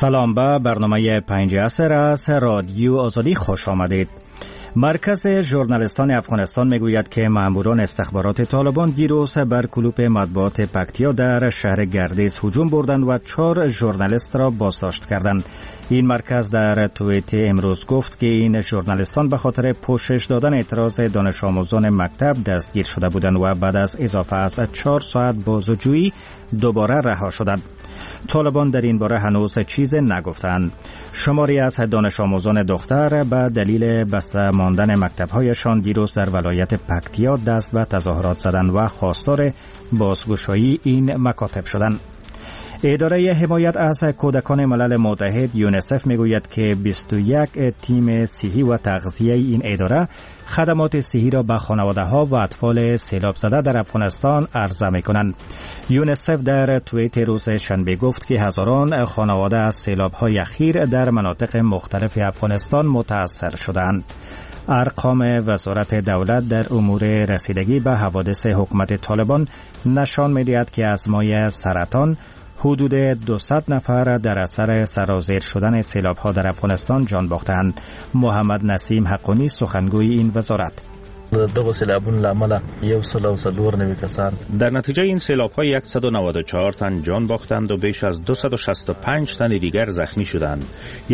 سلام، به برنامه 5 عصر از رادیو آزادی خوش آمدید. مرکز ژورنالیستان افغانستان میگوید که ماموران استخبارات طالبان دیروز بر کلوپ مطبوعات پکتیا در شهر گردیز هجوم بردند و 4 ژورنالیست را بازداشت کردند. این مرکز در توییت امروز گفت که این ژورنالیستان به خاطر پوشش دادن اعتراض دانش آموزان مکتب دستگیر شده بودند و بعد از اضافه از 4 ساعت بازجویی دوباره رها شدند. طالبان در این باره هنوز چیز نگفتند. شماری از دانش آموزان دختر به دلیل بسته ماندن مکتب‌هایشان دیروز در ولایت پکتیا دست به تظاهرات زدند و خواستار بازگشایی این مکاتب شدند. اداره حمایت از کودکان ملل متحد یونیسف میگوید که 21 تیم صحی و تغذیه این اداره خدمات صحی را به خانواده‌ها و اطفال سیلاب زده در افغانستان عرضه می‌کنند. یونیسف در توییت روز شنبه گفت که هزاران خانواده از سیلاب‌های اخیر در مناطق مختلف افغانستان متاثر شدند. ارقام وزارت دولت در امور رسیدگی به حوادث حکومت طالبان نشان می‌دهد که از مایع سرطان حدود 200 نفر در اثر سرازیر شدن سیلاب‌ها در افغانستان جان باختند. محمد نسیم حقانی سخنگوی این وزارت: دغه سیلابونو له امله 104 کسان در نتیجه این سیلاب‌ها 194 تن جان باختند و بیش از 265 تن دیگر زخمی شدند.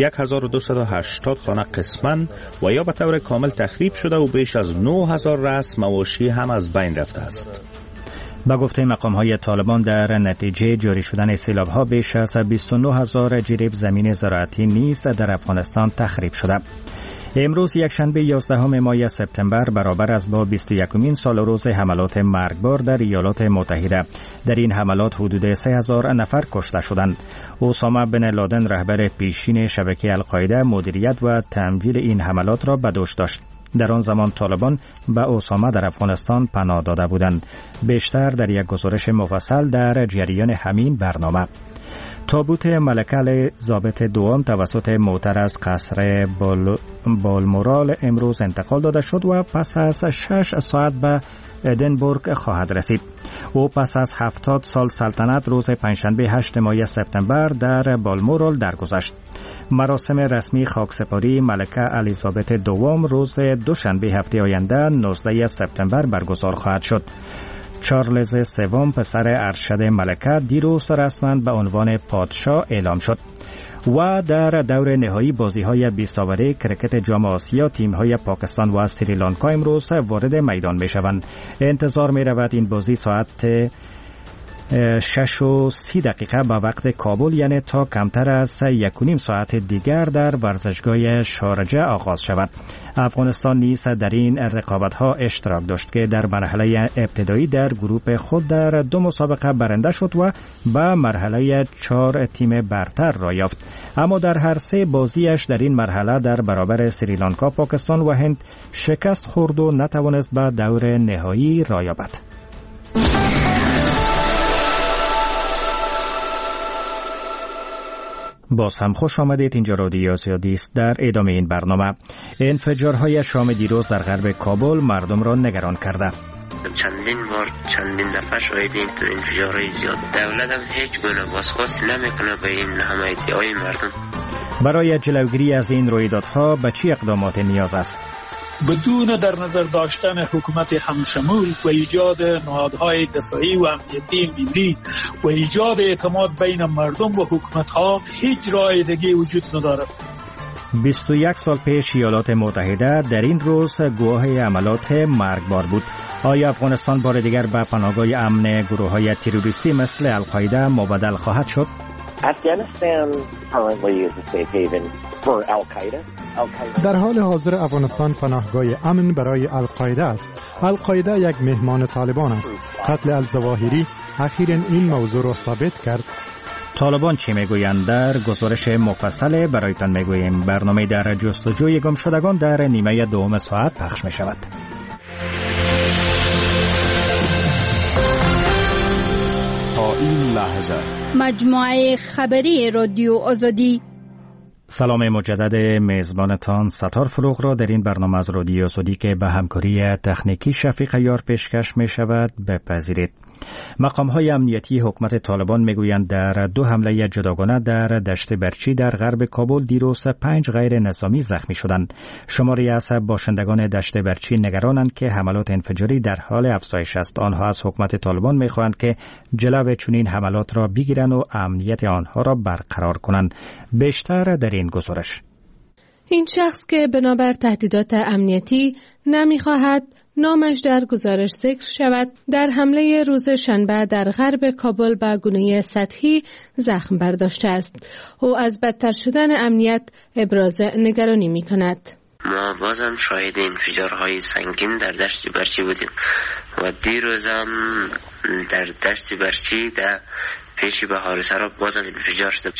1280 خانه قسماً و یا به طور کامل تخریب شده و بیش از 9000 رأس مواشی هم از بین رفته است. با گفته مقام‌های طالبان در نتیجه جاری شدن سیلاب‌ها بیش از 29000 جریب زمین زراعتی نیز در افغانستان تخریب شده. امروز یکشنبه 11 ماه سپتامبر برابر است با 21مین سال روز حملات مرگبار در ایالات متحده. در این حملات حدود 3000 نفر کشته شدند. اسامه بن لادن رهبر پیشین شبکه القاعده مدیریت و تمویل این حملات را به دوش داشت. در آن زمان طالبان به اسامه در افغانستان پناه داده بودند. بیشتر در یک گزارش مفصل در جریان همین برنامه. تابوت ملکه ضابط دوم توسط موتر از قصر بالمورال امروز انتقال داده شد و پس از 6 ساعت به ادینبورگ خواهد رسید. او پس از 70 سال سلطنت روز پنجشنبه 8 ماه سپتامبر در بالمورال درگذشت. مراسم رسمی خاکسپاری ملکه الیزابت دوم روز دوشنبه هفته آینده 19 سپتامبر برگزار خواهد شد. چارلز سوم پسر ارشد ملکه دیروز رسما به عنوان پادشاه اعلام شد. و در دور نهایی بازی‌های 20 اوره کرکت جام آسیا تیم‌های پاکستان و سریلانکا امروز وارد میدان می‌شوند. انتظار می‌رود این بازی ساعت 6:30 به وقت کابل، یعنی تا کمتر از 1.5 ساعت دیگر در ورزشگاه شارجه آغاز شود. افغانستان نیز در این رقابت‌ها اشتراک داشت که در مرحله ابتدایی در گروه خود در 2 مسابقه برنده شد و به مرحله 4 تیم برتر را یافت. اما در هر 3 بازیش در این مرحله در برابر سریلانکا، پاکستان و هند شکست خورد و نتوانست به دور نهایی را یابد. باز هم خوش آمدید. اینجا رادیو آزادی است. در ادامه این برنامه، انفجارهای شام دیروز در غرب کابل مردم را نگران کرده. چندین دفعه شاهدیم تو انفجارهای زیاد. دولت هم هیچ گونه بازخواست نمیکنه به این حمایتی‌های مردم. برای جلوگیری از این رویدادها به چه اقدامات نیاز است؟ بدون در نظر داشتن حکومت همشمول و ایجاد نهادهای دفاعی و امنیتی ملی و ایجاد اعتماد بین مردم و حکومت‌ها هیچ راه دیگه وجود ندارد. 21 سال پیش ایالات متحده در این روز گواه عملات مرگبار بود. آیا افغانستان بار دیگر به پناهگاه امن گروه‌های تروریستی مثل القاعده مبدل خواهد شد؟ در حال حاضر افغانستان پناهگاه امن برای القاعده است. القاعده یک مهمان طالبان است. قتل الظواهری اخیراً این موضوع را ثابت کرد. طالبان چی میگویند؟ در گزارش مفصل برایتان میگوییم. برنامه در جستجوی گم شدگان در نیمه دوم ساعت پخش می شود. تا این لحظه مجموعه خبری رادیو آزادی. سلام مجدد میزبانتان ستار فروغ را در این برنامه از رادیو آزادی که به همکاری تکنیکی شفیق یار پیشکش می شود بپذیرید. مقام‌های امنیتی حکومت طالبان میگویند در 2 حمله جداگانه در دشت برچی در غرب کابل دیروز 5 غیر نظامی زخمی شدند. شماری از باشندگان دشت برچی نگرانند که حملات انفجاری در حال افزایش است. آنها از حکومت طالبان میخواهند که جلو چنین حملات را بگیرند و امنیت آنها را برقرار کنند. بیشتر در این گزارش. این شخص که بنابر تهدیدات امنیتی نمیخواهد نامش در گزارش ذکر شود، در حمله روز شنبه در غرب کابل به گونه سطحی زخم برداشته است. او از بدتر شدن امنیت ابراز نگرانی می کند. ما بازم شاهد انفجارهای سنگین در دشت برچی بودیم و دیروزم در دشت برچی در پیش بهار سراب بازم انفجار شد.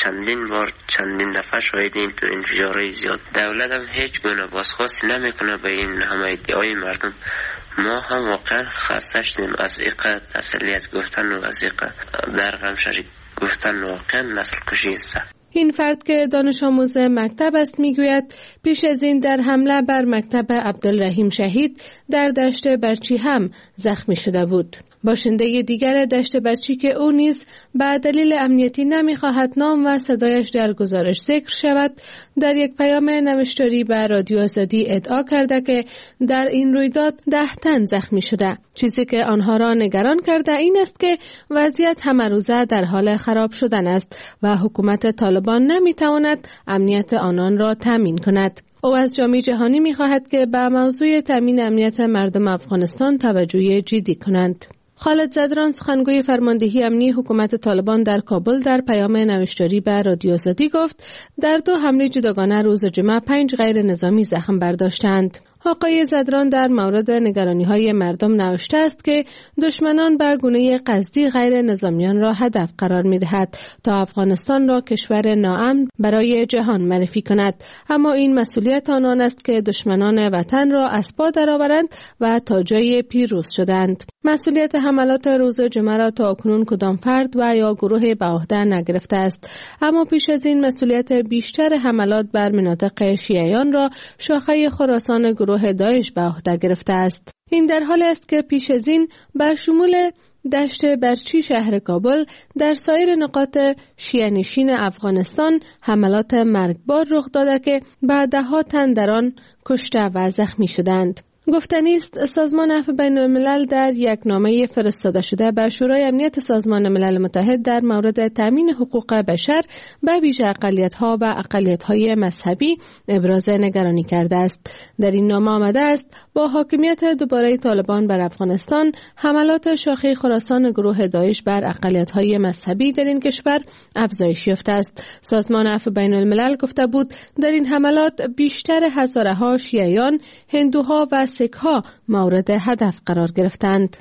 چندین دفعه شاهدیم تو انفجارهای زیاد. دولت هم هیچ گونه بازخواستی نمیکنه به این همه ادعای مردم. ما هم واقعا خسته شدیم از اینقدر اصلیت گفتن و از اینقدر در غم شریک گفتن. واقعا نسل کشی است. این فرد که دانش آموز مکتب است میگوید پیش از این در حمله بر مکتب عبدالرحیم شهید در دشت برچی هم زخمی شده بود. باشنده دیگر دشت برچی که او نیز به دلیل امنیتی نمیخواهد نام و صدایش در گزارش ذکر شود، در یک پیام نوشتاری به رادیو آزادی ادعا کرده که در این رویداد 10 تن زخمی شده. چیزی که آنها را نگران کرده این است که وضعیت همه روزه در حال خراب شدن است و حکومت طالبان نمیتواند امنیت آنان را تامین کند. او از جامعه جهانی میخواهد که به موضوع تامین امنیت مردم افغانستان توجه جدی کنند. خالد زدران، سخنگوی فرماندهی امنی حکومت طالبان در کابل، در پیام نوشتاری به رادیو آزادی گفت در 2 حمله جداگانه روز جمعه 5 غیر نظامی زخم برداشتند. آقای زدران در مورد نگرانی‌های مردم نوشته است که دشمنان به گونه قصدی غیر نظامیان را هدف قرار می‌دهد تا افغانستان را کشور ناامن برای جهان معرفی کند، اما این مسئولیت آنان است که دشمنان وطن را از پا درآورند و تا جای پیروز شدند. مسئولیت حملات روز جمعه را تا اکنون کدام فرد و یا گروه به عهده نگرفته است، اما پیش از این مسئولیت بیشتر حملات بر مناطق شیعیان را شاخه خراسان گروه داعش به عهده گرفته است. این در حالی است که پیش از این به شمول دشت برچی شهر کابل در سایر نقاط شیعه نشین افغانستان حملات مرگبار رخ داده که به 10 تن در آن کشته و زخمی شدند. گفتنی است سازمان عفو بین الملل در یک نامه فرستاده شده به شورای امنیت سازمان ملل متحد در مورد تامین حقوق بشر به ویژه اقلیت‌ها و اقلیت‌های مذهبی ابراز نگرانی کرده است. در این نامه آمده است با حاکمیت دوباره طالبان بر افغانستان، حملات شاخه خراسان گروه داعش بر اقلیت‌های مذهبی در این کشور افزایش یافته است. سازمان عفو بین الملل گفته بود در این حملات بیشتر هزارها شیعیان، هندوها و سیک‌ها مورد هدف قرار گرفتند.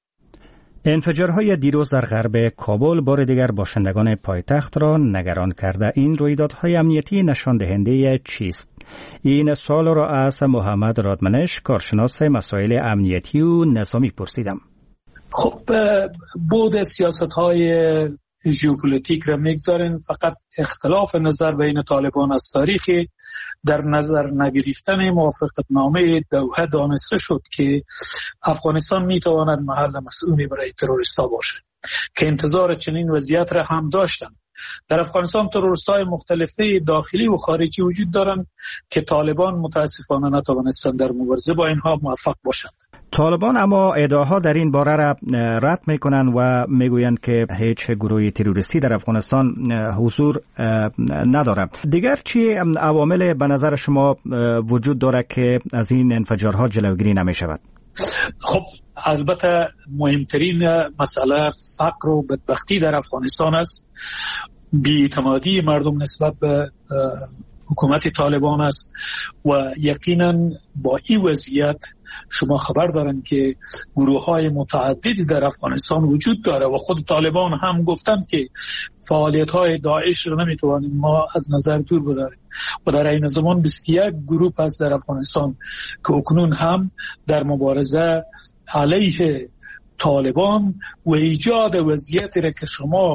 انفجارهای دیروز در غرب کابل بار دیگر باشندگان پایتخت را نگران کرده. این رویدادهای امنیتی نشان دهنده چیست؟ این سوال را از محمد رادمنش، کارشناس مسائل امنیتی و نظامی پرسیدم. خب بود سیاست‌های ژئوپلیتیک را میگذارین، فقط اختلاف نظر بین طالبان از تاریخی در نظر نگرفتن موافقتنامه دوحه دانسته شد که افغانستان میتواند محل مسئولی برای تروریست‌ها باشد که انتظار چنین وضعیت را هم داشتند. در افغانستان تروریست‌های مختلفه داخلی و خارجی وجود دارند که طالبان متاسفانه نتوانستند در مبارزه با اینها موفق باشند. طالبان اما ادعاها در این باره را رد میکنند و میگویند که هیچ گروه تروریستی در افغانستان حضور نداره. دیگر چی عوامل به نظر شما وجود داره که از این انفجارها جلوگیری نمیشود؟ خب البته مهمترین مسئله فقر و بدبختی در افغانستان است. بی‌اعتمادی مردم نسبت به حکومت طالبان است و یقینا با این وضعیت شما خبر دارن که گروه‌های متعددی در افغانستان وجود داره و خود طالبان هم گفتند که فعالیت‌های داعش رو نمیتوانیم ما از نظر دور بداریم و در این زمان 21 گروه هست در افغانستان که اکنون هم در مبارزه علیه طالبان و ایجاد وضعیتی را که شما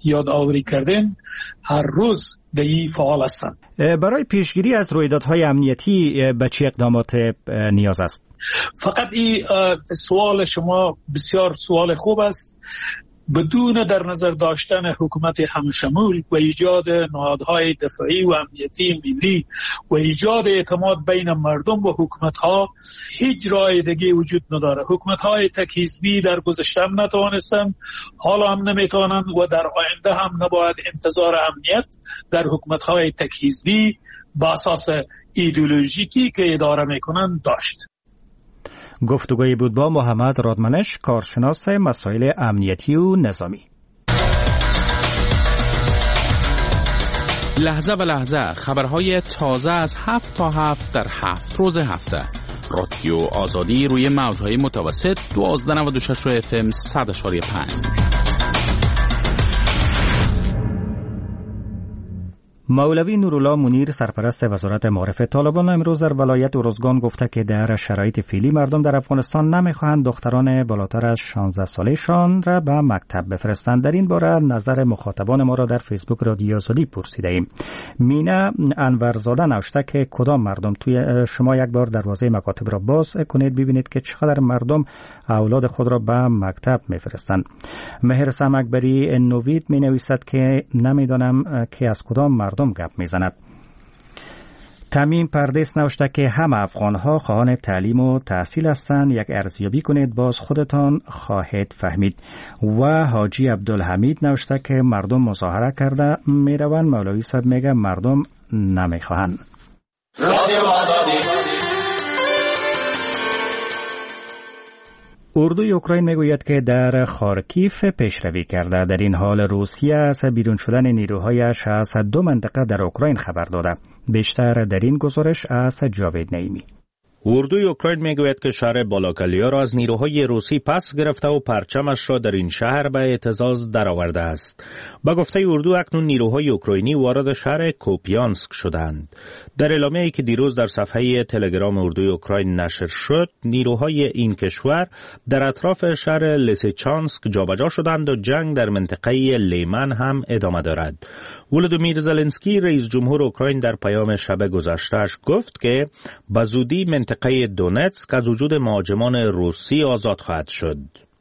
یادآوری کردیم هر روز در این فعال هستند. برای پیشگیری از رویدادهای امنیتی به چه اقدامات نیاز است؟ فقط این سوال شما بسیار سوال خوب است. بدون در نظر داشتن حکومت همشمول و ایجاد نهادهای دفاعی و امنیتی ملی و ایجاد اعتماد بین مردم و حکومت‌ها هیچ راه دیگه وجود نداره. حکومت‌های تک حزبی در گذشته هم نتوانستند، حالا هم نمیتوانند و در آینده هم نباید انتظار امنیت در حکومت‌های تک حزبی با اساس ایدئولوژیکی که اداره میکنند داشت. گفتگوی بود با محمد رادمنش، کارشناس مسائل امنیتی و نظامی. لحظه به لحظه خبرهای تازه از 7 تا 7 در 7 روز هفته. رادیو آزادی روی موجهای متوسط 1296 FM 100.5. مولوی نورالله منیر سرپرست وزارت معارف طالبان امروز در ولایت ارزگان گفته که در شرایط فعلی مردم در افغانستان نمیخواهند دختران بالاتر از 16 سالشان را به مکتب بفرستند. در این باره نظر مخاطبان ما را در فیسبوک رادیو آزادی پرسیده ایم. مینا انورزاده نوشته که کدام مردم، توی شما یک بار دروازه مکاتب را باز کنید ببینید که چقدر مردم اولاد خود را به مکتب میفرستند. مهر سمکبری نوید می نویسد که نمیدانم که از کدام مردم گپ میزند. تمیم پردیس نوشته که همه افغانها خواهان تعلیم و تحصیل هستند، یک ارزیابی کنید باز خودتان خواهید فهمید. و حاجی عبدالحمید نوشته که مردم مظاهره کرده میروند، مولوی صاحب میگه مردم نمیخواهند. اردوی اوکراین میگوید که در خارکیف پیشروی کرده. در این حال روسیه از بیرون شدن نیروهایش از 2 منطقه در اوکراین خبر داده. بیشتر در این گزارش از جاوید نعیمی. اردوی اوکراین میگوید که شهر بالاکلیا را از نیروهای روسی پس گرفته و پرچمش را در این شهر به اعتزاز درآورده است. با گفته اردو اکنون نیروهای اوکراینی وارد شهر کوپیانسک شدند. در اعلامیه‌ای که دیروز در صفحه تلگرام اردوی اوکراین نشر شد، نیروهای این کشور در اطراف شهر لیسیچانسک جابجا شدند و جنگ در منطقه لیمن هم ادامه دارد. ولودیمیر زلنسکی رئیس جمهور اوکراین در پیام شب گذشته‌اش گفت که به زودی منطقه دونتسک از وجود مهاجمان روسی آزاد خواهد شد.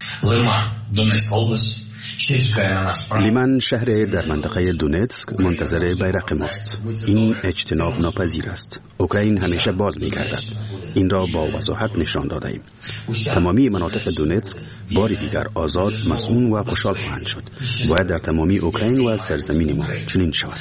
لیمن شهر در منطقه دونتسک منتظر بیرق ماست. این اجتناب ناپذیر است. اوکراین همیشه باز می‌گردد. این را با وضاحت نشان داده ایم. تمامی مناطق دونتسک بار دیگر آزاد، مسئول و خوشحال خواهند شد. باید در تمامی اوکراین و سرزمین ما چنین شود.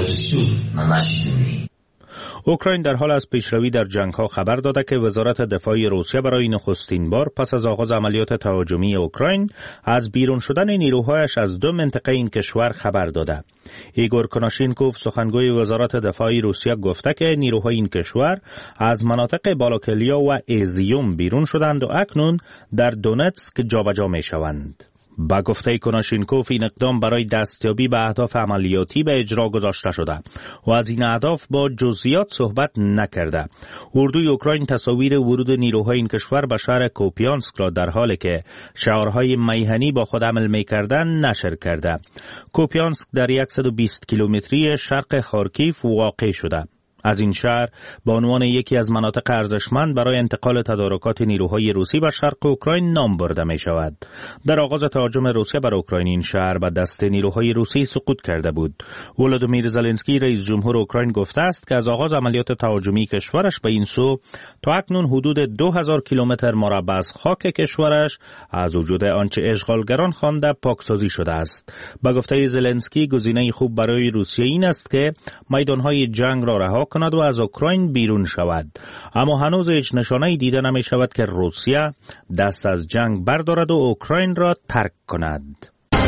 اوکراین در حال از پیشروی در جنگ‌ها خبر داده که وزارت دفاع روسیه برای نخستین بار پس از آغاز عملیات تهاجمی اوکراین از بیرون شدن نیروهایش از 2 منطقه این کشور خبر داده. ایگور کناشینکوف سخنگوی وزارت دفاع روسیه گفته که نیروهای این کشور از مناطق بالاکلیا و ایزیوم بیرون شدند و اکنون در دونتسک جابجا می‌شوند. با گفته کناشینکوف این اقدام برای دستیابی به اهداف عملیاتی به اجرا گذاشته شده و از این اهداف با جزئیات صحبت نکرده. اردوی اوکراین تصاویر ورود نیروهای این کشور به شهر کوپیانسک را در حالی که شعارهای میهنی با خود حمل می‌کردند نشر کرده. کوپیانسک در 120 کیلومتری شرق خارکیف واقع شده. از این شهر به عنوان یکی از مناطق ارزشمند برای انتقال تدارکات نیروهای روسی به شرق اوکراین نام برده می شود. در آغاز تهاجم روسیه بر اوکراین این شهر به دست نیروهای روسی سقوط کرده بود. ولودیمیر زلنسکی رئیس جمهور اوکراین گفته است که از آغاز عملیات تهاجمی کشورش به این سو تا اکنون حدود 2000 کیلومتر مربع از خاک کشورش از وجود آنچه اشغالگران خوانده پاکسازی شده است. به گفته زلنسکی گزینه خوب برای روسیه این است که میدانهای جنگ را رها کند و از اوکراین بیرون شود، اما هنوز هیچ نشانه‌ای دیده نمی شود که روسیه دست از جنگ بردارد و اوکراین را ترک کند.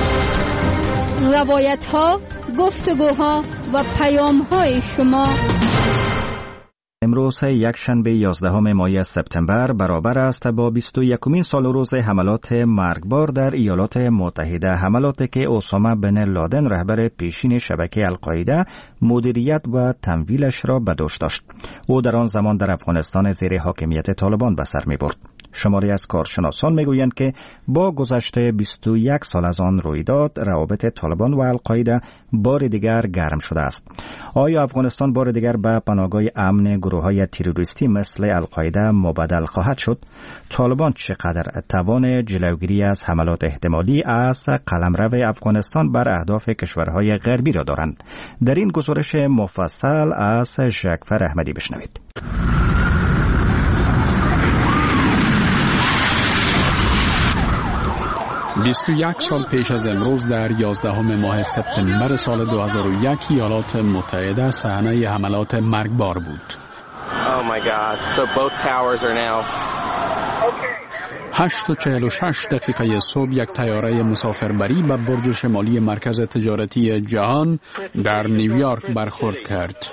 روایت‌ها، گفتگوها و پیام‌های شما. امروز یکشنبه 11 ماه سپتامبر برابر است با 21مین سال روز حملات مرگبار در ایالات متحده، حملاتی که اسامه بن لادن رهبر پیشین شبکه القاعده مدیریت و تمویلش را به دوش داشت. او در آن زمان در افغانستان زیر حاکمیت طالبان به سر می برد. شماری از کارشناسان میگویند که با گذشت 21 سال از آن رویداد روابط طالبان و القاعده بار دیگر گرم شده است. آیا افغانستان بار دیگر به پناهگاه امن گروه‌های تروریستی مثل القاعده مبادل خواهد شد؟ طالبان چقدر توان جلوگیری از حملات احتمالی از قلمرو افغانستان بر اهداف کشورهای غربی را دارند؟ در این گزارش مفصل از جعفر احمدی بشنوید. 21 سال پیش از امروز در 11 ماه سپتامبر سال 2001 ایالات متحده صحنه حملات مرگبار بود. 8:46 دقیقه صبح یک طیاره مسافربری به برج شمالی مرکز تجارتی جهان در نیویورک برخورد کرد.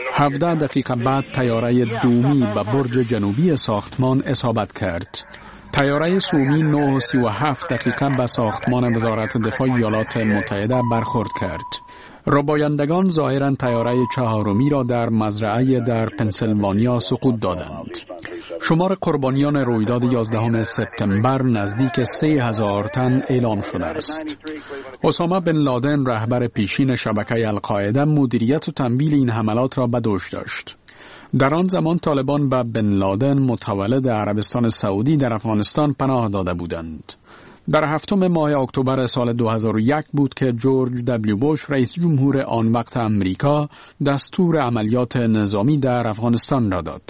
17 دقیقه بعد طیاره دومی به برج جنوبی ساختمان اصابت کرد. طیاره سومی 9:37 دقیقه به ساختمان وزارت دفاع ایالات متحده برخورد کرد. ربایندگان ظاهراً طیاره چهارمی را در مزرعه در پنسیلوانیا سقوط دادند. شمار قربانیان رویداد 11 سپتامبر نزدیک 3000 تن اعلام شده است. اسامه بن لادن رهبر پیشین شبکه القاعده مدیریت و تمویل این حملات را به دوش داشت. در آن زمان طالبان به بن لادن متولد عربستان سعودی در افغانستان پناه داده بودند. در 7 ماه اکتبر سال 2001 بود که جورج دبلیو بوش رئیس جمهور آن وقت امریکا دستور عملیات نظامی در افغانستان را داد.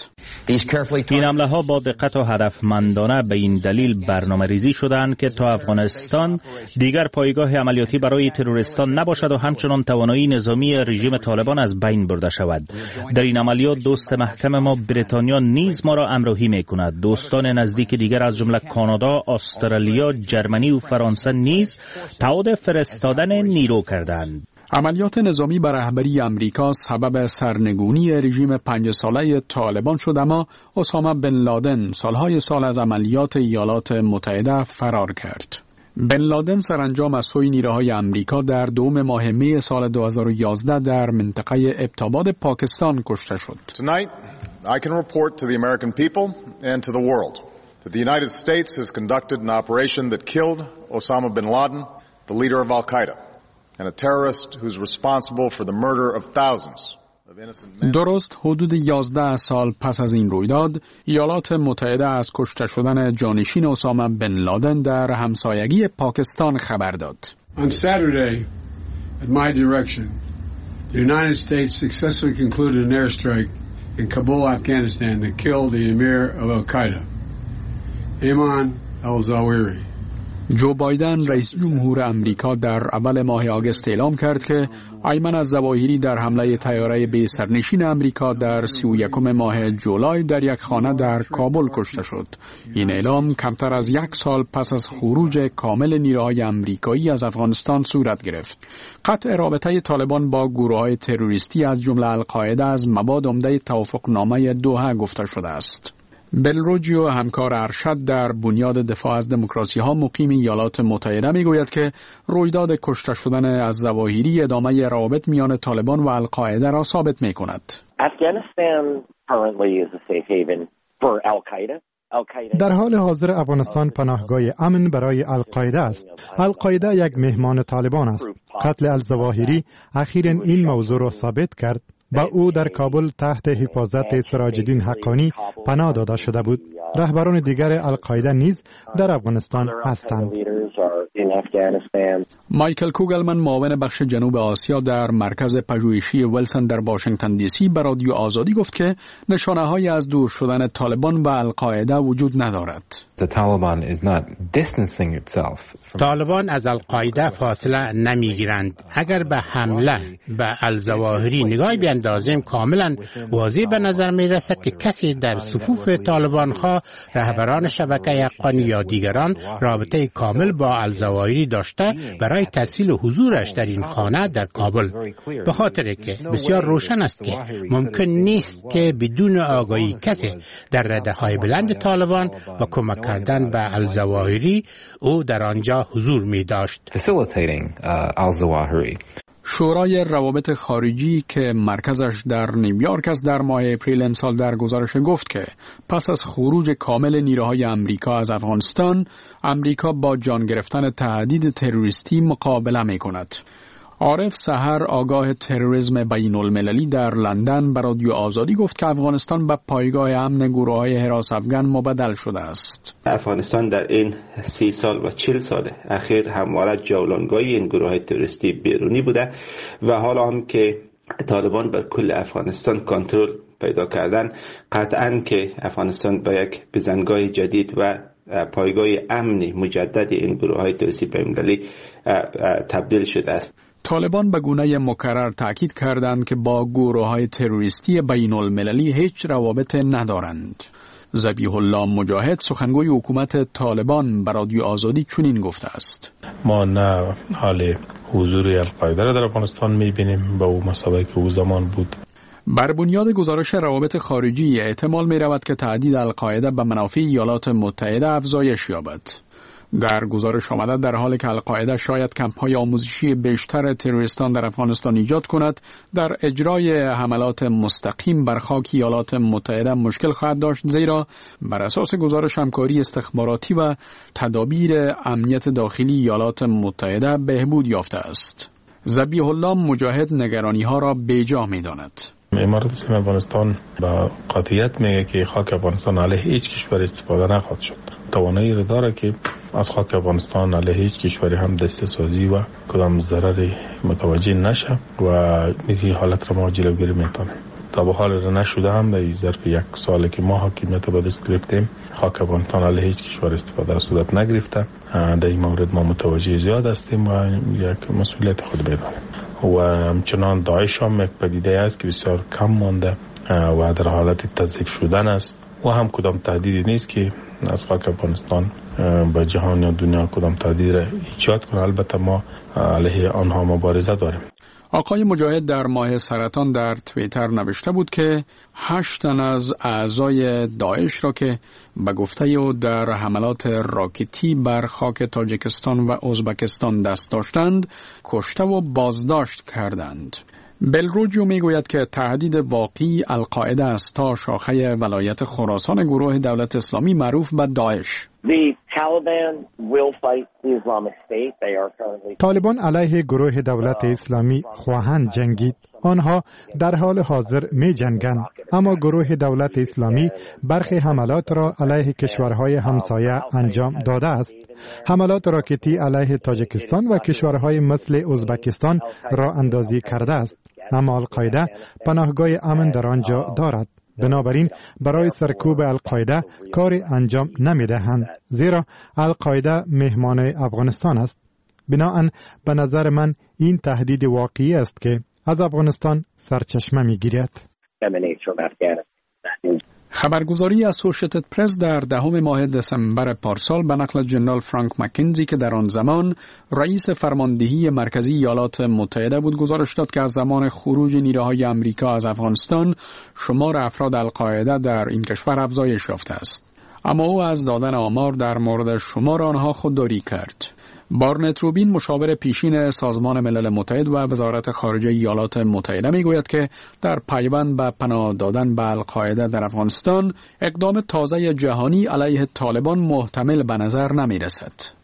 این حمله ها با دقت و هدفمندانه به این دلیل برنامه‌ریزی شدند که تا افغانستان دیگر پایگاه عملیاتی برای تروریستان نباشد و همچنان توانایی نظامی رژیم طالبان از بین برده شود. در این عملیات دوست محکم ما بریتانیا نیز ما را همراهی می‌کند. دوستان نزدیک دیگر از جمله کانادا، استرالیا، جرمنی و فرانسه نیز تعهد فرستادن نیرو کردند. عملیات نظامی بر رهبری امریکا سبب سرنگونی رژیم 5 ساله طالبان شد، اما اسامه بن لادن سالهای سال از عملیات ایالات متحده فرار کرد. بن لادن سرانجام از سوی نیروهای امریکا در 2 ماه می سال 2011 در منطقه ابتاباد پاکستان کشته شد. Tonight, I can report to the American people and to the world that the United States has conducted an operation that killed Osama bin Laden, the leader of Al-Qaeda, and a terrorist who's responsible for the murder of thousands of innocent men. درست حدود 11 سال پس از این رویداد، ایالات متحده از کشته شدن جانشین اسامه بن لادن در همسایگی پاکستان خبر داد. On Saturday, at my direction, the United States successfully concluded an airstrike in Kabul, Afghanistan that killed the emir of Al-Qaeda, Ayman al-Zawahiri. جو بایدن رئیس جمهور امریکا در اول ماه آگوست اعلام کرد که ایمن الظواهری در حمله طیاره بی سرنشین امریکا در 31 ماه جولای در یک خانه در کابل کشته شد. این اعلام کمتر از 1 سال پس از خروج کامل نیروهای امریکایی از افغانستان صورت گرفت. قطع رابطه طالبان با گروه‌های تروریستی از جمله القاعده از مباد عمده توافقنامه دوحه گفته شده است. بلروجیو همکار ارشد در بنیاد دفاع از دموکراسی ها مقیم ایالات متحده میگوید که رویداد کشته شدن الظواهری ادامه روابط میان طالبان و القاعده را ثابت می کند. در حال حاضر افغانستان پناهگاه امن برای القاعده است. القاعده یک مهمان طالبان است. قتل الظواهری اخیراً این موضوع را ثابت کرد. با او در کابل تحت حفاظت سراج الدین حقانی پناه داده شده بود. رهبران دیگر القاعده نیز در افغانستان هستند. مایکل کوگلمن معاون بخش جنوب آسیا در مرکز پژوهشی ولسن در واشنگتن دی سی به رادیو آزادی گفت که نشانه‌هایی از دور شدن طالبان و القاعده وجود ندارد. طالبان از القاعده فاصله نمیگیرند. اگر به حمله به الظواهری نگاهی بیندازیم کاملا واضح به نظر می رسد که کسی در صفوف طالبان ها رهبران شبکه حقانی یا دیگران رابطه کامل با الظواهری داشته برای تسهیل حضورش در این خانه در کابل. به خاطر که بسیار روشن است که ممکن نیست که بدون آگاهی کسی در رده های بلند طالبان با کمک کردن به الظواهری او در آنجا حضور می داشت. شورای روابط خارجی که مرکزش در نیویورک است در ماه اپریل امسال در گزارش گفت که پس از خروج کامل نیروهای آمریکا از افغانستان، آمریکا با جان گرفتن تهدید تروریستی مقابله می کند. عارف سحر آگاه تروریسم بین المللی در لندن به رادیو آزادی گفت که افغانستان به پایگاه امن گروه‌های حراس افغان مبدل شده است. افغانستان در این 30 سال و 40 سال اخیر همواره جولانگاه این گروه‌های تروریستی بیرونی بوده و حالا هم که طالبان بر کل افغانستان کنترل پیدا کردن، قطعاً که افغانستان به یک بزنگاه جدید و پایگاه امنی مجدد این گروه‌های تروریستی بین‌المللی تبدیل شده است. طالبان به گونه مکرر تاکید کردند که با گروه‌های تروریستی بین المللی هیچ روابط ندارند. ذبیح الله مجاهد سخنگوی حکومت طالبان به رادیو آزادی چنین گفته است: ما نه حال حضور القاعده را در افغانستان می‌بینیم به اون مسابقه که او زمان بود. بر بنیاد گزارش روابط خارجی احتمال می‌رود که تهدید القاعده به منافع ایالات متحده افزایش یابد. در گزارش آمده در حالی که القاعده شاید کمپ‌های آموزشی بیشتر تروریستان در افغانستان ایجاد کند، در اجرای حملات مستقیم بر خاک ایالات متحده مشکل خواهد داشت، زیرا بر اساس گزارش همکاری استخباراتی و تدابیر امنیت داخلی ایالات متحده بهبود یافته است. ذبیح الله مجاهد نگرانی‌ها را بیجا می‌داند. امارات اسلامی افغانستان با قاطعیت میگه که خاک افغانستان علیه هیچ کشور استفاده نخواهد شد. توانایی را داره که از خاک افغانستان علیه هیچ کشوری هم دسته سازی و کدام ضرری متوجه نشه و این حالت را ما جلوگیری میتونیم. تا به حال را نشده هم در ظرف یک سالی که ما حاکمیت به دست گرفتیم، خاک افغانستان علیه هیچ کشور استفاده را صورت نگرفته. در این مورد ما متوجه زیاد هستیم و یک مسئولیت خود بدانیم. و همچنان داعش هم یک پدیده است که بسیار کم مانده و در حالت تضعیف شدن است و هم کدام تهدیدی نیست که از خاک افغانستان به جهان یا دنیا کدام تهدید را ایجاد کنه. البته ما علیه آنها مبارزه داریم. آقای مجاهد در ماه سرطان در توییتر نوشته بود که 8 تن از اعضای داعش را که به گفته او در حملات راکتی بر خاک تاجیکستان و ازبکستان دست داشتند کشته و بازداشت کردند. بلروجیو میگوید که تهدید واقعی القاعده است تا شاخه ولایت خراسان گروه دولت اسلامی معروف به داعش. طالبان علیه گروه دولت اسلامی خواهند جنگید. آنها در حال حاضر می جنگند، اما گروه دولت اسلامی برخی حملات را علیه کشورهای همسایه انجام داده است. حملات راکتی علیه تاجیکستان و کشورهای مثل ازبکستان را اندازی کرده است، اما القاعده پناهگاه امن در آنجا دارد. بنابراین برای سرکوب القاعده کار انجام نمیدهند، زیرا القاعده مهمان افغانستان است. بنابراین به نظر من این تهدید واقعی است که از افغانستان سرچشمه میگیرد. خبرگزاری اسوشیتد پرس در 10 ماه دسامبر پارسال به نقل جنرال فرانک مکنزی که در آن زمان رئیس فرماندهی مرکزی ایالات متحده بود گزارش داد که از زمان خروج نیروهای آمریکا از افغانستان شمار افراد القاعده در این کشور افزایش یافته است. اما او از دادن آمار در مورد شمار آنها خودداری کرد. بارنت روبین مشاور پیشین سازمان ملل متحد و وزارت خارجه ایالات متحده میگوید که در پیوند به پناه دادن به القاعده در افغانستان اقدام تازه جهانی علیه طالبان محتمل به نظر نمی رسد.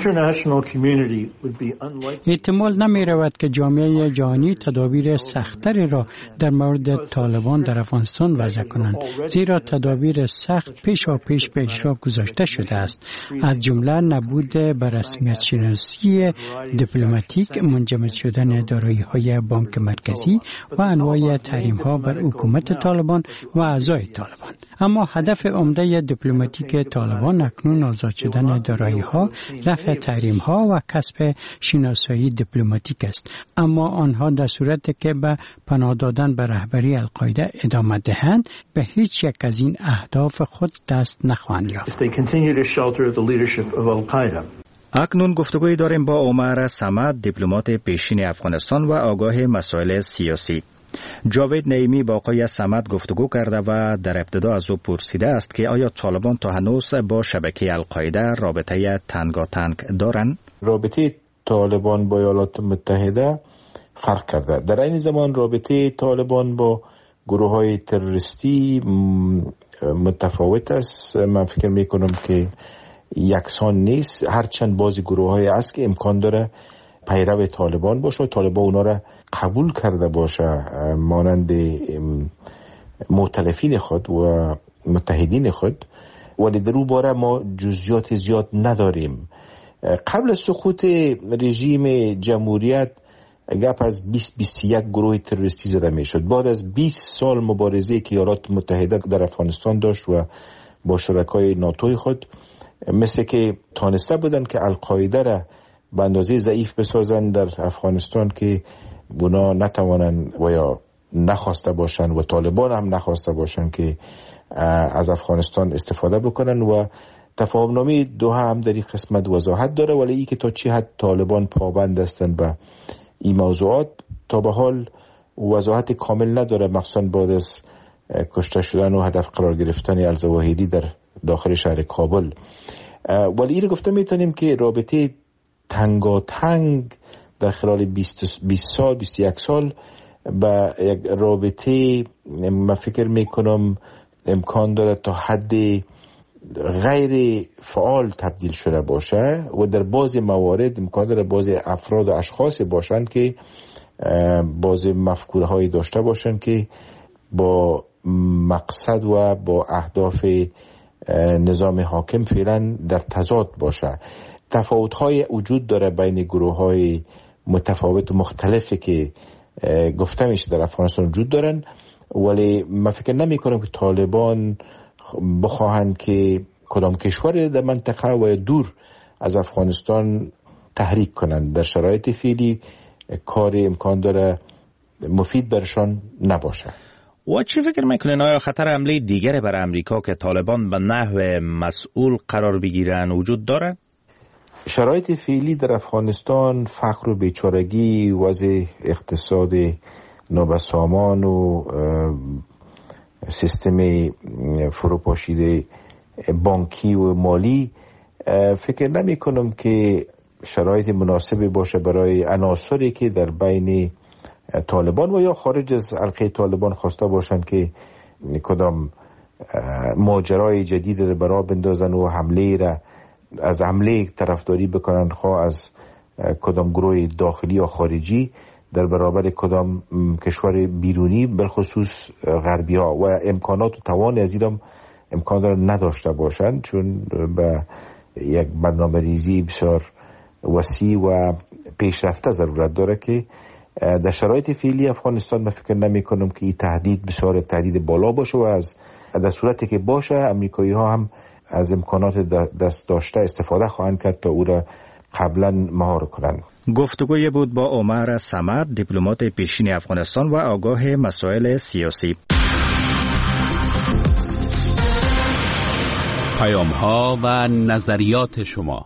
احتمال نمی رود که جامعه جهانی تدابیر سخت‌تری را در مورد طالبان در افغانستان وضع کنند، زیرا تدابیر سخت پیش به اجرا گذاشته شده است، از جمله نبود به رسمیت شناسی دیپلماتیک، منجمد شدن دارایی‌های بانک مرکزی و انواع تحریم‌ها بر حکومت طالبان و اعضای طالبان. اما هدف عمده دیپلماتیک طالبان اکنون آزاد شدن دارایی‌ها، رفع تحریم‌ها و کسب شناسایی دیپلماتیک است، اما آنها در صورتی که به پناه دادن به رهبری القاعده ادامه دهند به هیچ یک از این اهداف خود دست نخواهند یافت. اکنون گفتگوی داریم با عمر صمد، دیپلمات پیشین افغانستان و آگاه مسائل سیاسی. جاوید نعیمی با آقای صمد گفتگو کرده و در ابتدا از او پرسیده است که آیا طالبان تا هنوز با شبکه القاعده رابطه تنگاتنگ دارند؟ رابطه طالبان با ایالات متحده فرق کرده. در این زمان رابطه طالبان با گروه های تروریستی متفاوت است. من فکر میکنم که یکسان نیست، هرچند بعضی گروه های است که امکان داره پیرو طالبان باشه و طالبان اونا را قبول کرده باشه مانند مؤتلفین خود و متحدین خود، ولی در اون باره ما جزئیات زیاد نداریم. قبل از سقوط رژیم جمهوریت گپ از 20-21 گروه تروریستی زده می شد. بعد از 20 سال مبارزه که ایالات متحده در افغانستان داشت و با شرکای ناتوی خود، مثل که تانسته بودن که القاعده را به اندازه ضعیف بسازن در افغانستان که اونا نتوانن و یا نخواسته باشن و طالبان هم نخواسته باشن که از افغانستان استفاده بکنن و تفاهم نامه دوحه هم در این قسمت وضاحت داره، ولی ای که تا چی حد طالبان پابند هستن به این موضوعات تا به حال وضاحت کامل نداره، مخصوصا بعد از کشته شدن و هدف قرار گرفتن الظواهری در داخل شهر کابل. ولی این رو گفته میتونیم که رابطه تنگاتنگ در خلال 20 سال 21 سال به یک رابطه من فکر میکنم امکان داره تا حد غیر فعال تبدیل شده باشه و در بعضی موارد امکان داره بعضی افراد و اشخاص باشند که بعضی مفکوره هایی داشته باشند که با مقصد و با اهداف نظام حاکم فعلا در تضاد باشه. تفاوت های وجود داره بین گروه های متفاوت و مختلفی که گفته میشه در افغانستان وجود دارن، ولی من فکر نمی کنم که طالبان بخواهند که کدام کشور در منطقه و دور از افغانستان تحریک کنند. در شرایط فعلی کار امکان داره مفید برشان نباشه. و چی فکر میکنین آیا خطر حمله دیگری بر امریکا که طالبان به نحو مسئول قرار بگیرن وجود داره؟ شرایط فعلی در افغانستان، فقر و بیچارگی، وضع اقتصاد نابسامان و سیستم فروپاشیده بانکی و مالی، فکر نمی کنم که شرایط مناسبی باشه برای عناصری که در بین طالبان و یا خارج از حلقه طالبان خواسته باشند که کدام ماجرای جدید را برا بندازن و حمله را از حمله طرفداری بکنن، خواه از کدام گروه داخلی یا خارجی در برابر کدام کشور بیرونی، بالخصوص غربی ها، و امکانات و توان از این امکان داره نداشته باشند، چون به یک برنامه ریزی بسیار وسیع و پیشرفته ضرورت داره که در شرایط فعلی افغانستان من فکر نمی کنم که این تهدید بسیار تهدید بالا باشه و از در صورتی که باشه امریکایی ها هم از امکانات دست داشته استفاده خواهند کرد تا او را قبلا مهار کنند. گفتگوی بود با عمر صمد، دیپلمات پیشین افغانستان و آگاه مسائل سیاسی. پیام‌ها و نظریات شما.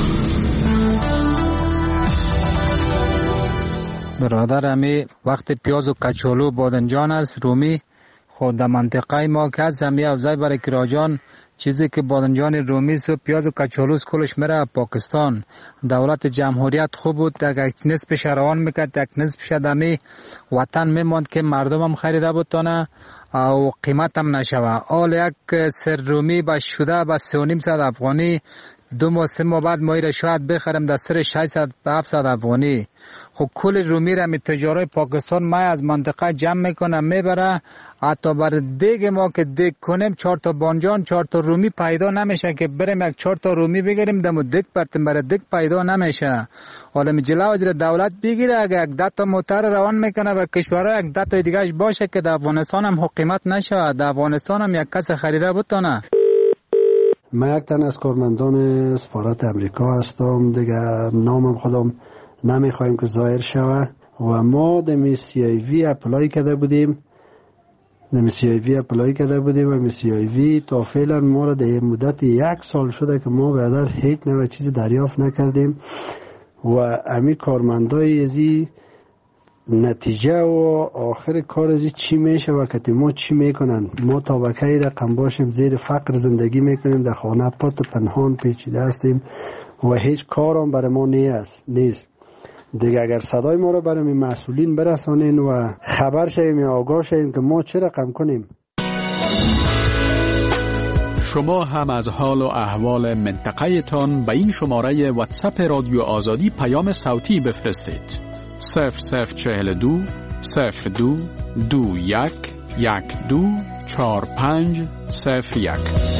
برادر امی وقت پیاز و کچالو بادنجان است رومی خود در منطقه ما که از همی افزای برای کراجان چیزی که بادنجان رومی و پیاز و کچالوس کلش میره پاکستان. دولت جمهوریت خوب بود، یک نصفش روان میکرد، یک نصفش دمی وطن میماند که مردم هم خریده بودتانه او قیمت هم نشوه. آل یک سر رومی با شده با 3.5 افغانی 2 ماه 3 ماه بعد ما را شاید بخرم در سر 600 به 700 افغانی. خب کل رومی را می تجارای پاکستان ما از منطقه جمع میکنه میبره، حتی بر دیگ ما که دیگ کنیم 4 تا بانجان 4 تا رومی پیدا نمیشه که بریم یک 4 تا رومی بگیریم دمو دیگ برتیم برای دیگ پیدا نمیشه. حالا می جلو از دولت بگیره اگه یک 10 تا موتر روان میکنه و کشورها یک 10 تا دیگهش باشه که در افغانستان هم قیمت نشه، در افغانستان هم یک کس خریده بتونه. من یک تن از کارمندان سفارت امریکا هستم دیگه، نامم خودم نمیخوایم که ظاهر شوه و ما دمی CIV اپلای کرده بودیم و CIV تا فعلا ما را در مدت 1 سال شده که ما بعدر هیچ نوع چیزی دریافت نکردیم و امی کارمندای ازی نتیجه و آخر کار ازی چی میشه و کتی ما چی میکنن. ما طبقه رقم باشیم زیر فقر زندگی میکنیم، در خانه پات پنهان پیچیده هستیم و هیچ کارم برای ما نیست. دیگه اگر صدای ما رو برای مسئولین برسانین و خبر شویم یا آگاه شویم که ما چه رقم کنیم. شما هم از حال و احوال منطقه تان به این شماره واتساپ رادیو آزادی پیام صوتی بفرستید. 0042 02 21 12 45 01.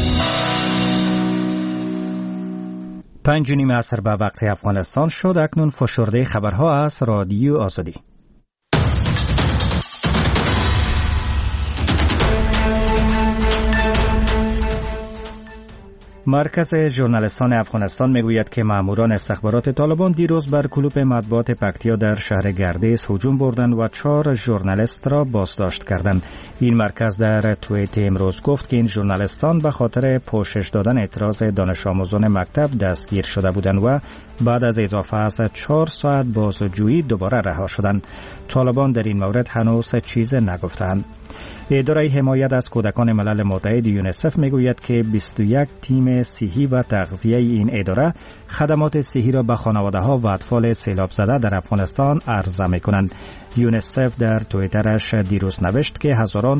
5:30 عصر به وقت افغانستان شد. اکنون فشرده خبرها از رادیو آزادی. مرکز ژورنالیستان افغانستان میگوید که ماموران استخبارات طالبان دیروز بر کلوپ مطبوعات پکتیا در شهر گردیز هجوم بردند و 4 ژورنالیست را بازداشت کردند. این مرکز در توییت امروز گفت که این ژورنالیستان به خاطر پوشش دادن اعتراض دانش آموزان مکتب دستگیر شده بودند و بعد از اضافه از 4 ساعت بازجویی دوباره رها شدند. طالبان در این مورد هنوز چیز نگفتند. اداره حمایت از کودکان ملل متحد یونیسف میگوید که 21 تیم صحی و تغذیه این اداره خدمات صحی را به خانواده‌ها و اطفال سیلاب زده در افغانستان عرضه می‌کنند. یونیسف در توییترش دیروز نوشت که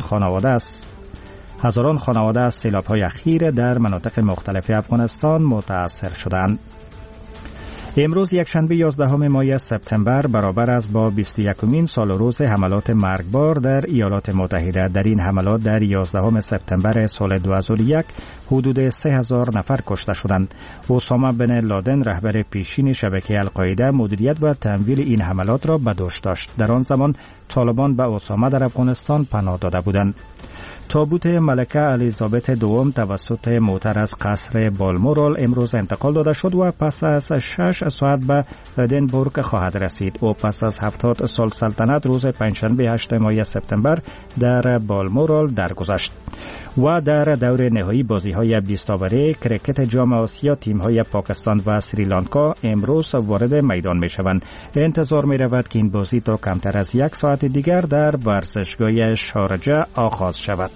هزاران خانواده از سیلاب‌های اخیر در مناطق مختلف افغانستان متاثر شدند. امروز یکشنبه 11 ماه سپتامبر برابر است با 21مین سال روز حملات مرگبار در ایالات متحده. در این حملات در 11 سپتامبر سال 2001 حدود 3000 نفر کشته شدند. اسامه بن لادن رهبر پیشین شبکه القاعده مدیریت و تمویل این حملات را به دوش داشت. در آن زمان طالبان به اسامه در افغانستان پناه داده بودند. تابوت ملکه الیزابت دوم توسط موتر از قصر بالمورال امروز انتقال داده شد و پس از 6 ساعت به ادینبورگ خواهد رسید. او پس از 70 سال سلطنت روز پنجشنبه 8 ماه سپتامبر در بالمورال درگذشت. و در دور نهایی بازی‌های 20 اوره کرکت جام آسیا تیم‌های پاکستان و سریلانکا امروز وارد میدان می‌شوند. انتظار می‌رود که این بازی تا کمتر از 1 ساعت دیگر در ورزشگاه شارجه آغاز شود.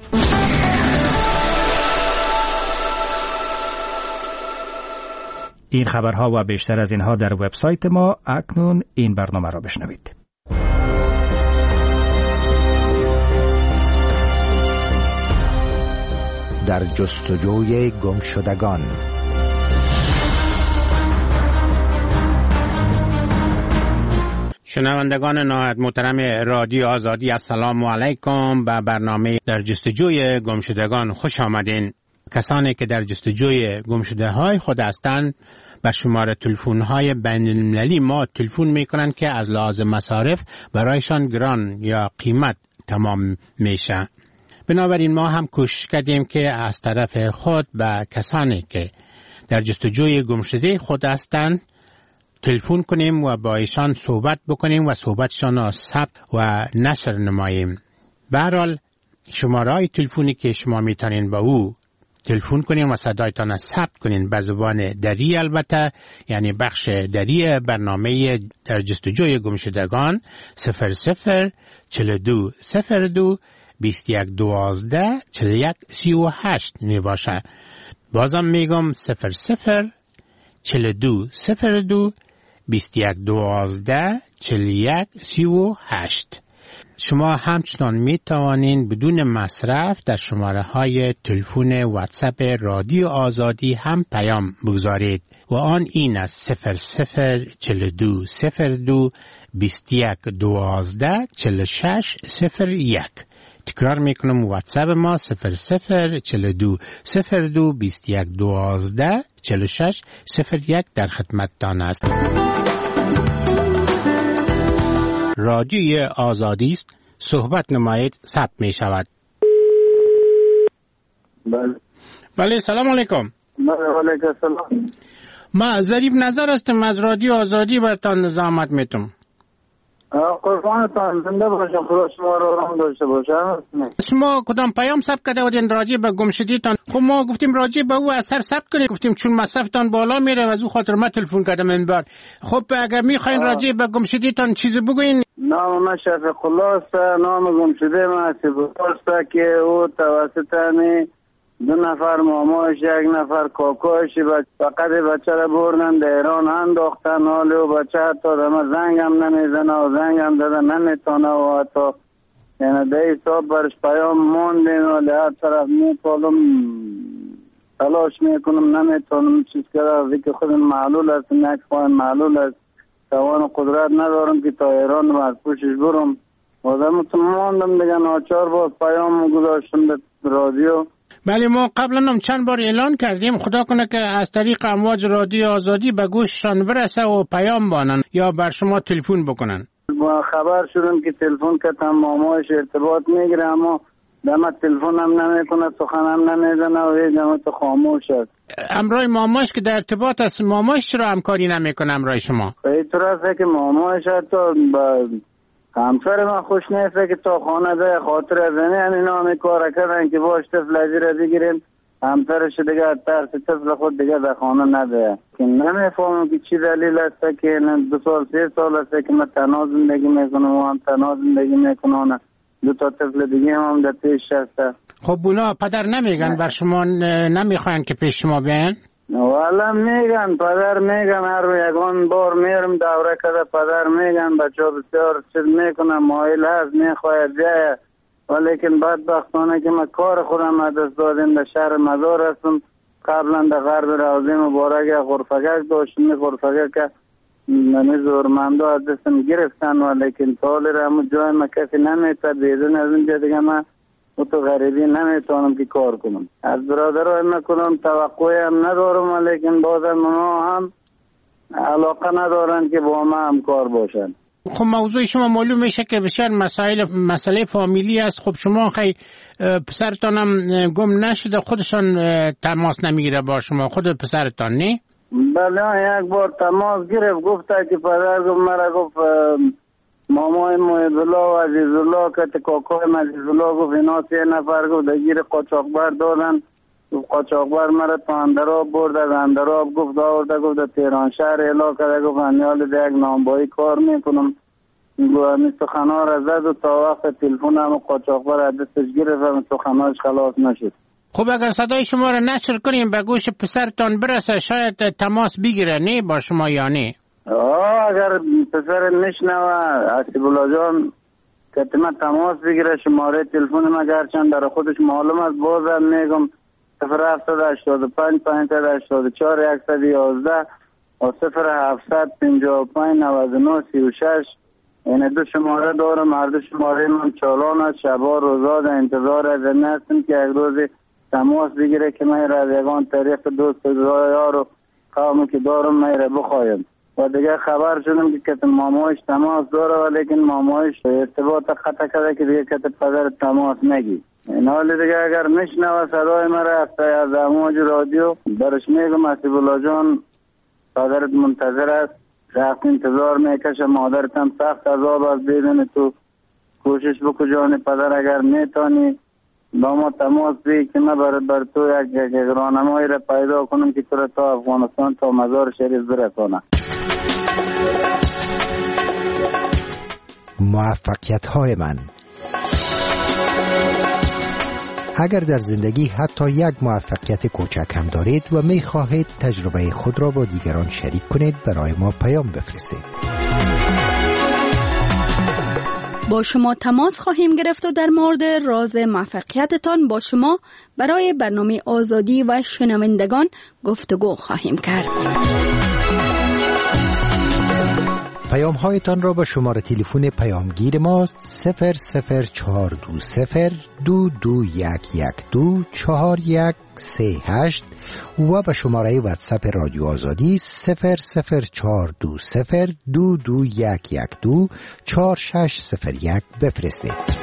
این خبرها و بیشتر از اینها در وبسایت ما. اکنون این برنامه را بشنوید. در جستجوی گمشدگان. شنوندگان نهایت محترم رادیو آزادی، السلام علیکم. به برنامه در جستجوی گمشدگان خوش آمدین. کسانی که در جستجوی گمشده‌های خود هستند به شماره تلفن‌های بین‌المللی ما تلفن می‌کنند که از لحاظ مصارف برایشان گران یا قیمت تمام میشه. بنابراین ما هم کوشش کردیم که از طرف خود به کسانی که در جستجوی گمشده خود هستند تلفن کنیم و با ایشان صحبت بکنیم و صحبتشان را ثبت و نشر نماییم. به هر حال شماره‌های تلفنی که شما میتونین با او تلفن کنین و صدایتان را ثبت کنین به زبان دری، البته یعنی بخش دری برنامه در جستجوی گمشدگان 00 42 02 21 12 41 38 می باشه. بازم میگم 00 42 02 21 12 41 38. شما همچنان می توانین بدون مصرف در شماره های تلفن واتساپ رادیو آزادی هم پیام بگذارید و آن این است 00 42 02 21 12 46 01. تکرار میکنم واتساپ ما 00 42 02 21 12 46 01 در خدمتتان است. رادیوی آزادی است. صحبت نمایید ثبت می شود. بله سلام علیکم. علیکم السلام. ما ظریف نظر هستم از رادیو آزادی برتان نظامت میتم. قربانتان زنده باشم، خدا شما رو رحم داشته باشه. شما کدام پیام ثبت کرده بودین راجع به گمشدگیتان؟ خب ما گفتیم راجع به او اثر ثبت کنید، گفتیم چون مصرفتان بالا میره و از او خاطر ما تلفن کردم این بار. خب اگر میخواین راجع به گمشدگیتان چیزی بگوین. نام من شفیق الله است. نام گمشده من سپاس که او توسط 2 نفر ماماش، 1 نفر کاکاش، فقط بچه را بردن در ایران انداختن. حالی و بچه حتی دمه زنگ هم نمیزنه و زنگ هم داده نمیتونه و حتی یعنی در حساب برش پیام موندین و هر طرف میکنم تلاش میکنم نمیتونم چیز کرده که خودم معلول است، یک پایم معلول است، توان قدرت ندارم که تا ایران رو از پوشش برم. آدم تو موندم دیگه ناچار باز پیام گذاشتم به رادیو. بله ما قبلا هم چند بار اعلان کردیم، خدا کنه که از طریق امواج رادیو آزادی به گوششان برسه و پیام بانن یا بر شما تلفن بکنن. ما خبر شدم که تلفن کردم ماماش ارتباط میگیره اما دم تلفن هم نمیکنه، سخن هم نمیزنه و هیچ دم تو خاموش است. امرای ماماش که در ارتباط است، ماماش چرا همکاری نمیکنه امرای شما؟ اینطور است که ماماش حتی همسر من خوش نیست که تا خانه ده خاطر از این نامی کار کردن که باش طفل ازیر بگیریم، همسرش دیگه ترس طفل خود دیگه در خانه نده. که نمیفهمم که چی دلیل است که 2 سال 3 سال است که من تنها زندگی میکنم و هم تنها زندگی میکنم، 2 تا طفل دیگه هم در پیش هست. خب اونا پدر نمیگن بر شما نمیخواین که پیش شما بیان؟ والا میگن، پدر میگن، هر یکان بار میرم دوره کده پدر میگن بچه ها بسیار چیز میکنم، مایل هست میخواید جای، ولیکن بدبختانه که من کار خودم از دست دادیم. در شهر مزار هستم، قبلا در غرب روضه مبارک غرفگک داشتم، غرفگک که زورمنده از دستم گرفتن ولیکن تالی را همون جای من کسی نمیتر بیدون از اینجا دیگه من تو غریبی نمیتونم که کار کنم. از برادرای میکنم توقعی هم ندارم ولیکن بازم اونا هم علاقه ندارن که با ما هم کار باشن. خب موضوع شما معلوم میشه که بسیار مسئله فامیلی است. خب شما خیلی پسرتان هم گم نشده، خودشان تماس نمیگیره با شما، خود پسرتان نه؟ بله یک بار تماس گرفت، گفته که پدر گفت مرا گفت مامای محب‌الله و عزیزالله که کاکای عزیزالله گفت اینا 3 نفر گفت دگیر قاچاقبر دادن. قاچاقبر مرا تا اندراب برد، از اندراب گفت آورده گفت تهران شهر اعلام کرده گفت انیال یک نامبایی کار میکنم. گفت سخنا را زد و تا وقت تلفن هم قاچاقبر از دستش گرفت و سخناش خلاص نشد. خب اگر صدای شما را نشر کنیم به گوش پسرتان برسه شاید تماس بگیره نه با شما یا نه؟ اگر پسر نشنوه حسیب الله جان که من تماس بگیره شماره تلفن من گرچند در خودش معلوم است بازم میگم 0785 584 111 و 0755 99 36. این 2 شماره دارم، هر 2 شماره من چالان است، شبا روزا در انتظار از این هستم که یک روز تماس بگیره که من را از یگان طریق دوست یار و قومی که دارم من را بخوایم. و دیگه خبر شدم که کت مامایش تماس داره ولیکن مامایش ارتباط قطع کرده که دیگه کت پدر تماس نگی. این حالی دیگه اگر نشنوه صدای مرا از امواج رادیو برش میگم حسیب الله جان پدرت منتظر است، سخت انتظار میکشه، مادرت هم سخت عذاب است، بدون تو کوشش بکو جان پدر اگر میتونی با ما تماس بگیر که من بر تو یک راهنمایی را پیدا کنم که تو را تا افغانستان تا مزار شریف برسانم. موفقیت‌های من. اگر در زندگی حتی یک موفقیت کوچک هم دارید و می خواهید تجربه خود را با دیگران شریک کنید، برای ما پیام بفرستید. با شما تماس خواهیم گرفت و در مورد راز موفقیتتان با شما برای برنامه آزادی و شنوندگان گفتگو خواهیم کرد. پیام هایتان را با شماره تلفن پیامگیر ما 00420221112 4138 و به شماره واتساپ رادیو آزادی 00420221112 4601 بفرستید.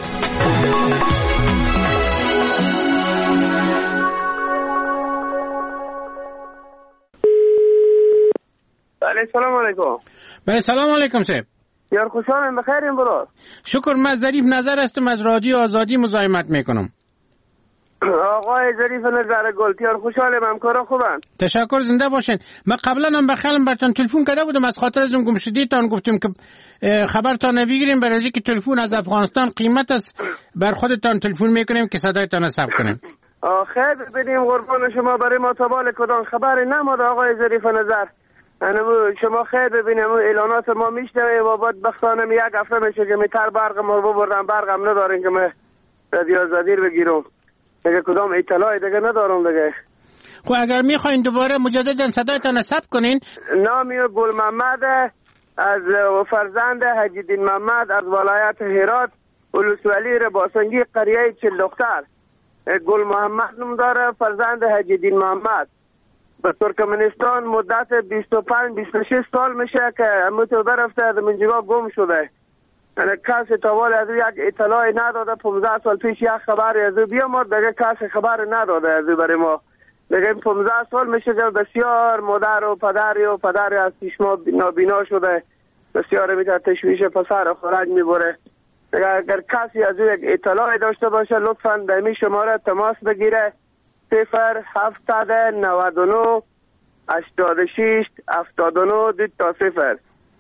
بله سلام علیکم. بله سلام علیکم صاحب. یار خوشحالم بخیریم برو. شکر، من ظریف نظر هستم از رادیو آزادی مزاحمت میکنم. آقای ظریف نظر گلتیار خوشحالم، همکارا خوبن. تشکر، زنده باشین. من قبلا هم بخیرم براتون تلفن کرده بودم، از خاطر از اون گمشدیتان گفتیم که خبرتان نبگیریم، برای اینکه تلفن از افغانستان قیمت است، بر خودتان تلفن میکنیم که صدایتان ثبت کنیم. خیر ببینیم قربان شما، برای ما تابال کدام خبری نماده آقای ظریف نظر. شما خیر ببینیم اعلانات ما میشنویم و بدبختانه یک هفته میشه که میتر برق ما ببردن، برقم نداریم که من رادیو زدیر بگیرم دیگه، کدام اطلاعی دیگه ندارم دیگه. خب اگر میخواین دوباره مجددا صدایتان ثبت کنین. نامی گل محمد از فرزند حاجی دین محمد از ولایت هرات، ولسوالی رباسنگی، قریه چلدختر. گل محمد نام داره، فرزند حاجی دین محمد. به ترکمنستان مدت 25-26 سال میشه که همونطور رفته از منجگاه گم شده. یعنی کسی تاوال از یک اطلاعی نداده. 15 سال پیش یک خبری از او بیامد، دیگه کسی خبر نداده از او برای ما. دیگه 15 سال میشه که بسیار مادر و پدری از چشما نابینا شده، بسیار میتر تشویش پسر خورج میبره. دیگه اگر کسی از او یک اطلاعی داشته باشه لطفاً به این شماره تماس بگیره. 0-799 86 79 2-0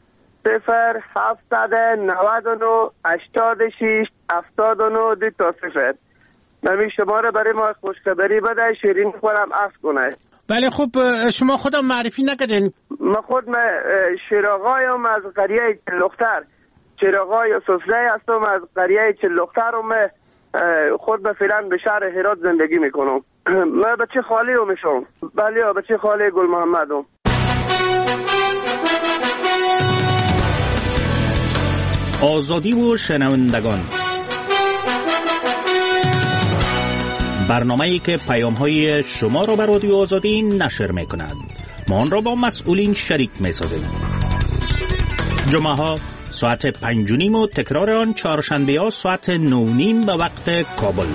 0-799 86 79 2-0. نمی شماره برای ما خوشخبری بده، شیرین خورم عفو کنه. بله خوب، شما خودم معرفی نکردین. من شیراغایم از قریه چلختر، شیراغای سفره هستم از قریه چلختر و من خود به فعلا به شهر هرات زندگی میکنم. من بچه خالی رو میشم. بله بچه خالی گل محمدم. آزادی و شنوندگان، برنامه‌ای که پیام‌های شما را به رادیو آزادی نشر می‌کند. ما آن را با مسئولین شریک می‌سازیم. جمعه‌ها ساعت 5:30 و تکرار آن چهارشنبه‌ها ساعت 9:30 به وقت کابل.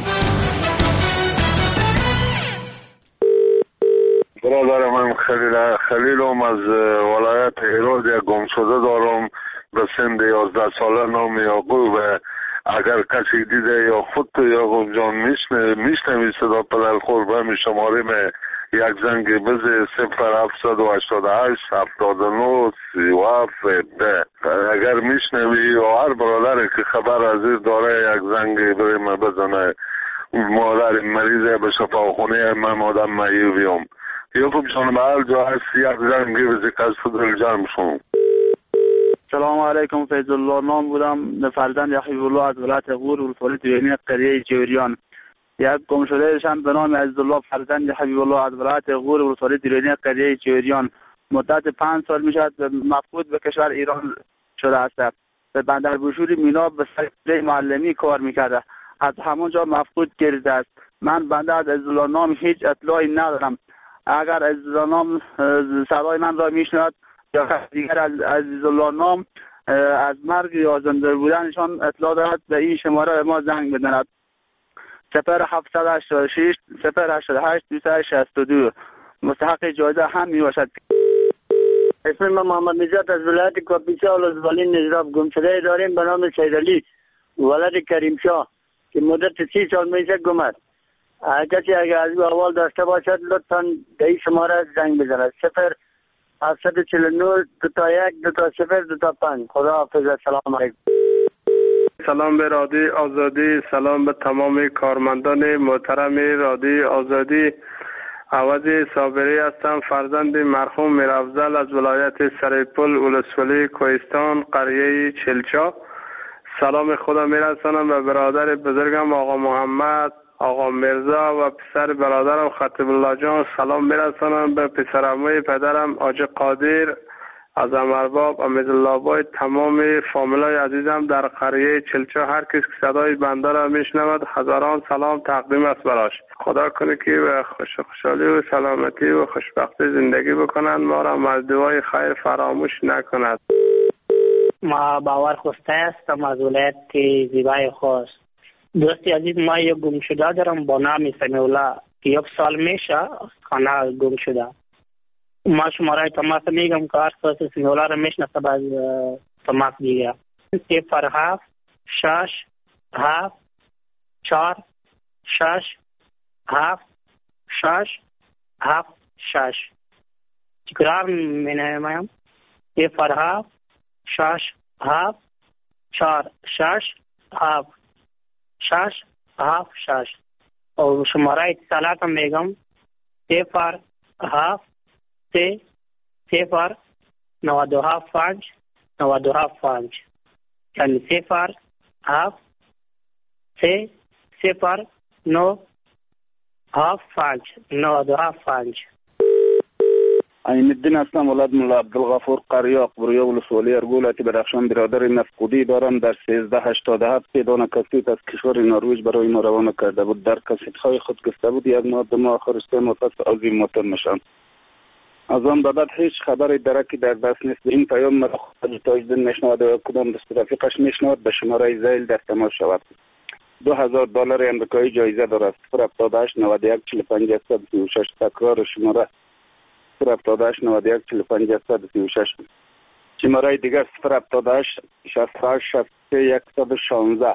برادر من خلیلم از ولایت هرات، یک گمشده دارم به سن 11 ساله، نام یعقوب. اگر کسی دیده یا خود یعقوب جان میشنوی صدا پدر خوربه می شماره می یک زنگ بزه 0-788 79 37 اگر میشنوی یا هر برادر که خبر از این داره یک زنگ بریم بزنه. مادر مریضه به شفاخونه من آدم معیویم. یعقوب جان به هر جا هست یک زنگ بزه که از فضل جمع شون. سلام علیکم، فیض الله نام بودم، فرزند حبیب الله از ولایت غور ولسوالی دیرینی قریه جوریان. یک گم شده شان به نام عزیزالله فرزند حبیب الله از ولایت غور ولسوالی دیرینی قریه جوریان مدت 5 سال میشد مفقود به کشور ایران شده است. به بندر بوشوری مینا به سر معلمی کار میکرده، از همونجا مفقود گردیده است. من بنده از عزیزالله نام هیچ اطلاعی ندارم. اگر عزیزالله نام صدای من را میشنود یا دیگر از عزیزالله نام از مرگ یا زنده بودنشان اطلاع دارد به این شماره به ما زنگ بزند. 0786 088 262 مستحق جایزه هم می باشد. اسم من محمد نجات از ولایت کاپیسا ولسوالی نجراب. گمشده داریم به نام سیدعلی ولد کریم شاه که مدت 30 سال میشه گم است. کسی اگر از او احوال داشته باشد لطفاً به این شماره زنگ بزند. 0749 2-1 2-0 2-5. خدا حافظ. سلام علیکم. سلام به رادیو آزادی، سلام به تمام کارمندان محترم رادیو آزادی. عوضی صابری هستم، فرزند مرحوم میرافضل از ولایت سریپل ولسوالی کوهستان قریه چلچا. سلام خدا میرسانم به برادر بزرگم آقا محمد، آقا مرزا و پسر برادرم خطیب الله جان. سلام میرسانم به پسرعموی پدرم آج قادر از امرباب امیدالله بای، تمام فامیلای عزیزم در قریه چلچا. هر کس که صدای بنده را میشنود هزاران سلام تقدیم است براش. خدا کنه که به خوشحالی و سلامتی و خوشبختی زندگی بکنند، ما را از دعای خیر فراموش نکند. ما باور خوسته هستم از ولایت زیبای خوست. دوستی عزیز، ما یک گم شده دارم با نام سمیولا که 1 سال میشه خانه گم شده. ما شماره تماس میگم که هر کس سمیولا رو میشناسه باز تماس دیگه 07 6 7 4 6 7 6 7 6. تکرار مینامم 07 6 7 4 6 7 6 7 6. و شماره اتصالات هم میگم 0730925 یعنی 0730925. عین الدین هستم، ولد مولا عبدالغفور قریه اقبریه ولسوالی ارگولت بدخشان. برادر نفقودی دارم. در 1387 پیدان کسیت از کشور نروژ برای ما روانه کرده بود. در کسیت‌های خود گفته بود 1 ماه 2 ماه آخر 3 ماه پس عظیم‌الشأن میشن. از آن به بعد هیچ خبری درکی در دست نیست. این پیام مرا خود تاجدین میشنود و کدام دست رفیقش میشنود به شماره زیل در تماس شود. $2000 امریکایی جایزه دارد. 078 91 45 136. تکرار شماره 078 91 45 136. شماره دیگر 078 68 63 116.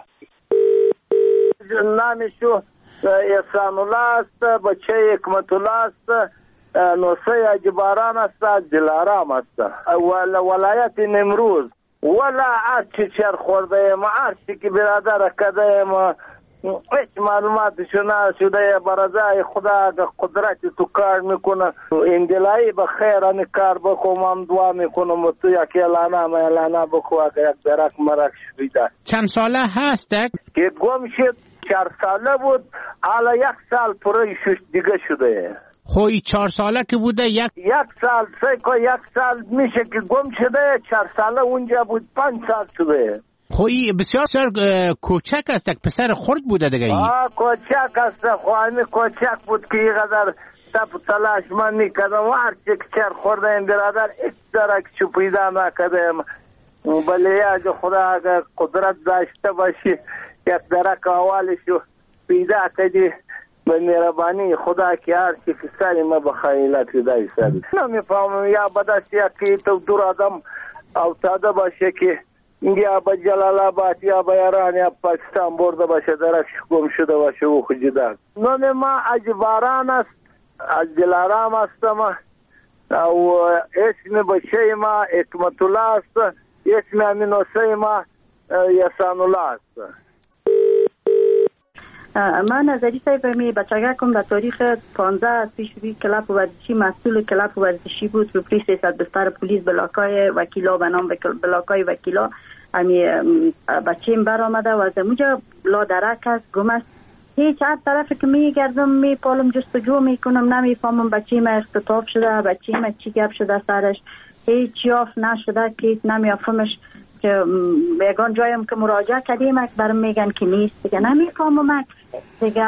نامشو احسان الله است، بچه حکمت الله است، نوسه اجباران است، از دلارام است، ولایت نمروز. ولا عرشی چر خورده ایم، عرشی که برادر کده ایم، هیچ معلوماتشو نشده. برازای خدا قدرت تو کار میکنه. اندلایی بخیر کار بخو، من دعا میکنم تو یکی اعلانه بخو اگر یک درک مرک شده. چند ساله هسته؟ که گم شد 4 ساله بود، حالا 1 سال پره دیگه شده. خوی 4 ساله که بوده 1 سال 1 سال میشه که گم شده. 4 ساله اونجا بود، 5 سال شده. خوی بسیار کوچک است، پسر خرد بوده دیگه. کوچک است، خواهی کوچک بود که اینقدر تلاش من میکردم. هرچی که چر خورده این برادر ایک درک چو پیدا نکردم. بله اگه خدا اگر قدرت داشته باشی یک درک اولشو پیدا کردی به مهربانی خدا که هرچی که سری ما بخیلت دایی سری نمیفهمم. یا بدست یکی تو دور آدم افتاده باشه که یا با جلال آباد یا با ایران یا پاکستان برده باشه، درکش گم شده باشه او خجیده. نام ما اجباران است، از دلارام هستم و اسم بچه ما حکمت الله است، اسم امینوسه ما احسان الله است. من نظری صاحب می بچگکم در تاریخ 15 پیشروی کلاب ورزشی مسئول کلاب ورزشی بود. رو پلیس 300 بستر پلیس بلاکای وکیلا به نام بلاکای وکیلا امی بچیم بر آمده و از اونجا لا درک است، گم است. هیچ هر طرف که میگردم میپالم جستجو میکنم، نمیفهمم بچیم اختطاف شده، بچیم چی گپ شده سرش، هیچ یافت نشده که نمیافهمش. که یگان جایم که مراجعه کردیم برام میگن که نیست دیگه، نمیفهمم دیگه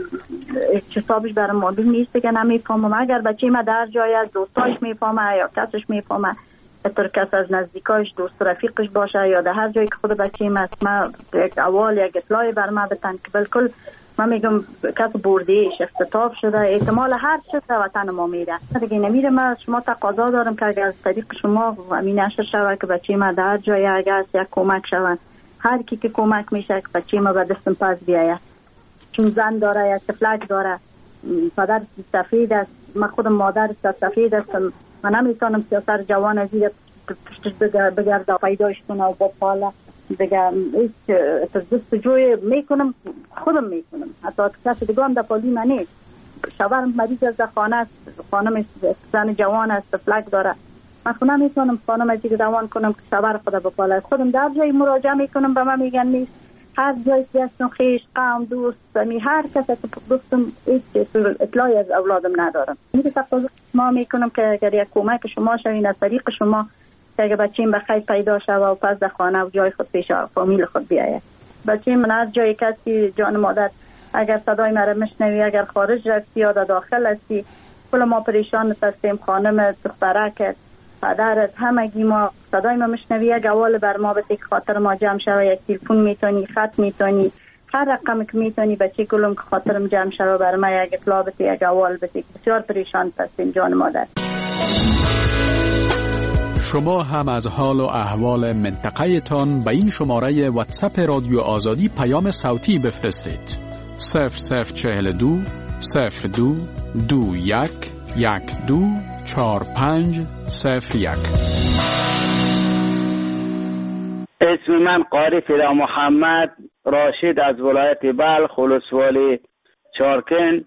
حسابش برام معلوم نیست دیگه، نمیفهمم. اگر بچه ما در جای از دوستاش میفهمه یا کسش میفهمه، اتر کس از نزدیکاش دوست رفیقش باشه یا در هر جایی که خود بچه ما است، ما یک اول یک اطلاعی بر ما بتن که بالکل من میگم کس بردهش اختطاف شده، احتمال هر چیز در وطن ما میره دیگه نمیره. ما شما تقاضا دارم که اگر از طریق شما همین نشر شود که بچه ما در جای اگر یک کمک شود، هر کی که کمک میشه که بچه ما به دستم پاس بیاید، چون زن داره یا تفلک داره، پدر سفید است، من خودم مادر سفید هستم، من نمیتونم سیاسر جوان از این پشتش بگرده پیداش کنه و با پاله دیگه. هیچ جستجوی میکنم، خودم میکنم، حتی کسی دیگه هم در پالی من نیست. شوهرم مریض از خانه است، خانم زن جوان است، فلک داره، من خود نمیتونم خانم از دیگه روان کنم که شوهر خدا بپاله. خودم در جایی مراجعه میکنم، به من میگن نیست. هر جایی که هستم خیش قوم دوست هر کسی که گفتم هیچ اطلاعی از اولادم ندارم. این تقاضا ما میکنم که اگر یک کمک شما شوین از طریق شما که اگر بچه‌ام بخیر پیدا شود و پس در خانه و جای خود پیش فامیل خود بیاید. بچه‌م من هر جایی کسی جان مادر اگر صدای مرا میشنوی، اگر خارج رفتی یا داخل هستی، کل ما پریشان هستیم. خانم دخترک پدرت همگی ما صدای ما میشنوی، یک اول بر ما بده که خاطر ما جمع شوه، یک تلفن میتونی، خط میتونی، هر رقم که میتونی بچه کلم که خاطرم جمع شوه بر ما یک اطلاع بده، یک اول بده. بسیار پریشان هستیم جان مادر. شما هم از حال و احوال منطقه تان به این شماره واتساپ رادیو آزادی پیام صوتی بفرستید. 0042 02 21 12 4501. اسم من قاری فدا محمد راشد از ولایت بلخ ولسوالی چارکن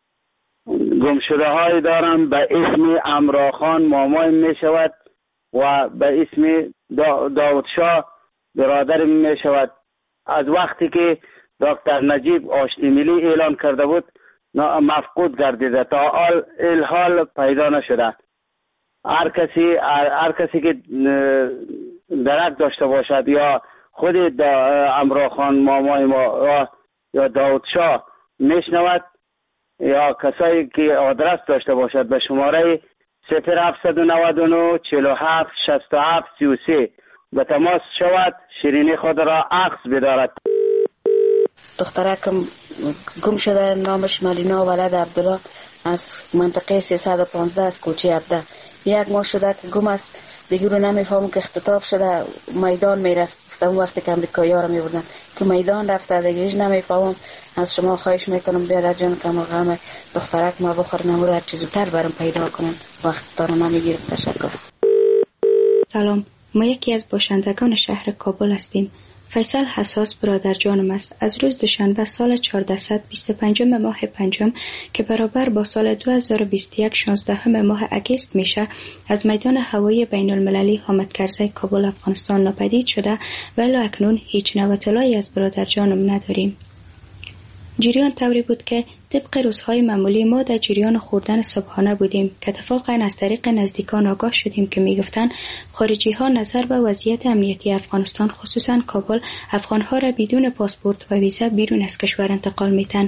گمشده های دارم به اسم امراخان مامای می شود و به اسم داودشاه برادر می شود. از وقتی که دکتر نجیب آشتی ملی اعلان کرده بود مفقود گردیده، تا حال پیدا نشده. هر کسی که درک داشته باشد یا خود امراخان مامای ما یا داودشاه میشنود یا کسایی که آدرس داشته باشد به شماره 0799 47 67 33 به تماس شود، شیرینی خود را عکس بدارد. دخترکم گم شده، نامش ملینا ولد عبدالله، از منطقه 315 از کوچه 17. یک ماه شده که گم است، دیگه رو نمیفهمم که اختطاف شده میدان میرفت. اون وقتی که امریکایی ها رو میبردن که میدان رفته، دیگه هیچ نمیفهمم. از شما خواهش میکنم بیادر جان که ما غم دخترک ما بخورن و هر چیز زودتر برام پیدا کنن، وقت دارم نمیگیرم. تشکر. سلام، ما یکی از باشندگان شهر کابل هستیم. فیصل حساس برادر جانم است. از روز دوشنبه سال 1425 ماه پنجم که برابر با سال 2021 16 ماه اگست میشه، از میدان هوایی بین المللی حامد کرزی کابل افغانستان ناپدید شده و الی اکنون هیچ نوع اطلاعی از برادر جانم نداریم. جریان طوری بود که طبق روزهای معمولی ما در جریان خوردن صبحانه بودیم که اتفاقا از طریق نزدیکان آگاه شدیم که میگفتن خارجی ها نظر به وضعیت امنیتی افغانستان خصوصا کابل افغانها را بدون پاسپورت و ویزا بیرون از کشور انتقال میتن.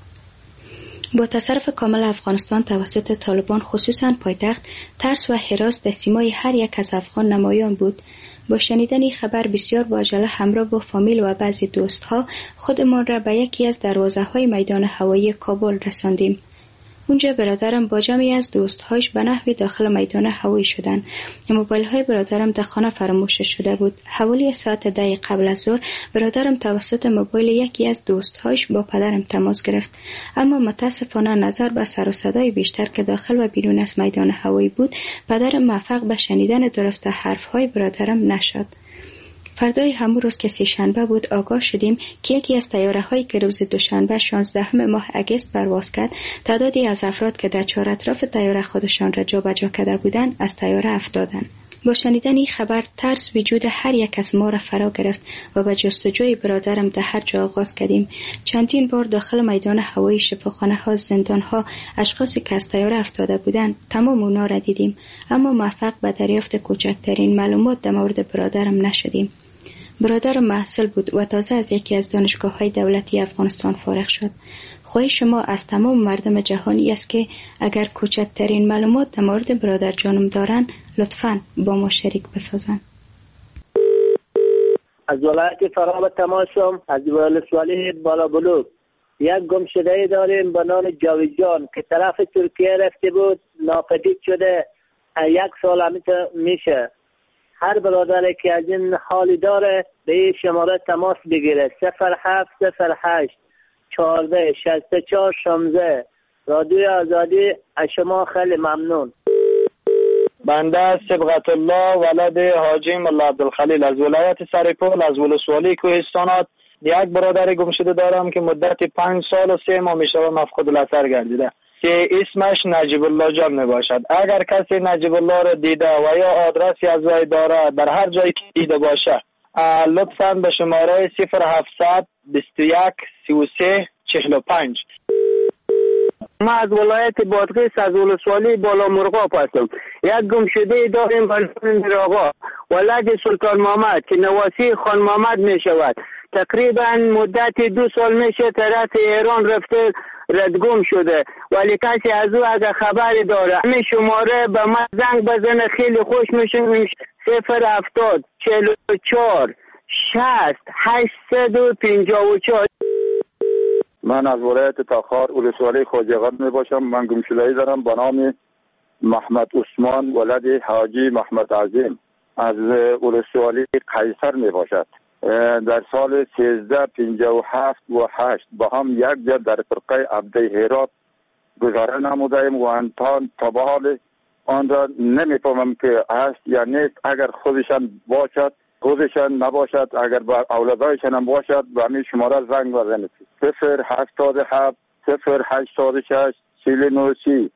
با تصرف کامل افغانستان توسط طالبان خصوصا پایتخت، ترس و هراس در سیمای هر یک از افغان نمایان بود. با شنیدن این خبر بسیار با عجله همراه با فامیل و بعضی دوستها خودمان را به یکی از دروازه‌های میدان هوایی کابل رساندیم. اونجا برادرم با جمعی از دوستهاش به نحوی داخل میدان هوایی شدند. موبایل‌های برادرم در خانه فراموش شده بود. حوالی ساعت 10 قبل از ظهر برادرم توسط موبایل یکی از دوستهاش با پدرم تماس گرفت، اما متاسفانه نظر به سر و صدای بیشتر که داخل و بیرون از میدان هوایی بود، پدرم موفق به شنیدن درست حرف‌های برادرم نشد. فردای همون روز که سه‌شنبه بود آگاه شدیم که یکی از طیاره‌هایی که روز دوشنبه 16 ماه اگست پرواز کرد، تعدادی از افراد که در چهار اطراف طیاره خودشان را جابجا کرده بودند از طیاره افتادند. با شنیدن این خبر ترس وجود هر یک از ما را فرا گرفت و به جستجوی برادرم در هر جا آغاز کردیم. چندین بار داخل میدان هوایی، شفاخانه‌ها، زندان‌ها، اشخاصی که از طیاره افتاده بودند تمام اونا را دیدیم، اما موفق به دریافت کوچکترین معلومات در مورد برادرم نشدیم. برادرم محصل بود و تازه از یکی از دانشگاه‌های دولتی افغانستان فارغ شد. خواهش ما از تمام مردم جهانی است که اگر کوچکترین معلومات در مورد برادر جانم دارن لطفاً با ما شریک بسازن. از ولایت فرا تماشام از ولسوالی بالا بلوک یک گمشده داریم به نام جاویدجان که طرف ترکیه رفته بود، ناپدید شده. یک سال میشه. هر برادر که از این حالی داره به این شماره تماس بگیره. 0708 14 64 16. رادیوی آزادی از شما خیلی ممنون. بنده صبغت الله ولد حاجی ملا عبدالخلیل از ولایت سرپل از ولسوالی کوهستانات یک برادر گمشده دارم که مدت 5 سال و 3 ماه میشه مفقود الاثر گردیده که اسمش نجیب الله جان می باشد. اگر کسی نجیب الله را دیده و یا آدرسی از وی داره در هر جایی که دیده باشه لطفاً به شماره 0700 21 33 45. ما از ولایت بادغیس از ولسوالی بالا مرغاب هستم. یک گمشده داریم به نام میرآقا ولد سلطان محمد که نواسی خان محمد می شود. تقریبا مدت 2 سال میشه طرف ایران رفته ردگم شده، ولی کسی از او اگر خبری داره همین شماره به من زنگ بزنه خیلی خوش میشه. 070 44 60 854. من از ولایت تاخار ولسوالی خواجه می باشم. من گمشده‌ای دارم به نام محمد عثمان ولد حاجی محمد عظیم از ولسوالی قیصر می باشد. در سال 1357 و 8 با هم یک جا در فرقه عبده هرات گذاره نمودیم و انتان تا به حال آن را نمیفهمم که هست یا نیست. اگر خودشان باشد خودشان نباشد، اگر با اولادایشان هم باشد به همین شماره زنگ بزنید. 077 086 49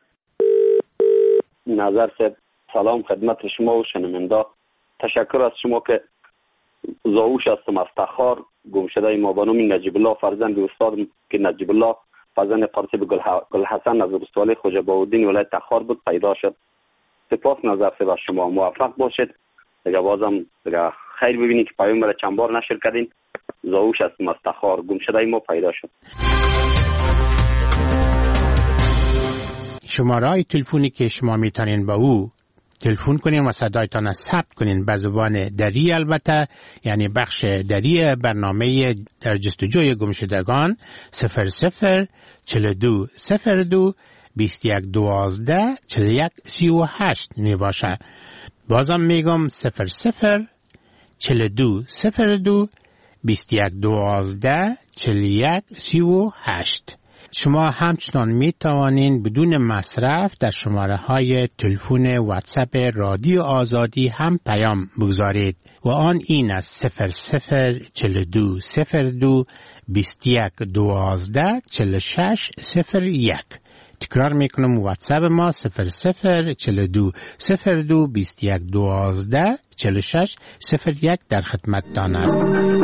نظر صاحب سلام خدمت شما و شنونده. تشکر از شما که زاوش هستم از تخار گمشده ما به نام نجیب الله فرزند استاد که نجیب الله فرزند قاسم گل حسن از ولسوالی خواجه بهاءالدین ولایت تخار بود پیدا شد. سپاس نظر صاحب از شما، موفق باشید. دیگه بازم دیگه خیر ببینید که پیام را چند بار نشر کردین. زاوش هستم از تخار گمشده ما پیدا شد. شماره تلفنی که شما میتونین به او تلفن کنین و صدایتان ثبت کنین به زبان دری، البته یعنی بخش دری برنامه در جستجوی گمشدگان 00 42 02 21 12 41 38 می باشه. بازم میگم 00 42 02 21 12 41 38. شما همچنان می توانین بدون مصرف در شماره های تلفن واتساپ رادیو آزادی هم پیام بگذارید و آن این است 00 42 02 21 12 46 01. تکرار میکنم واتساپ ما 00 42 02 21 12 46 01 در خدمتتان است.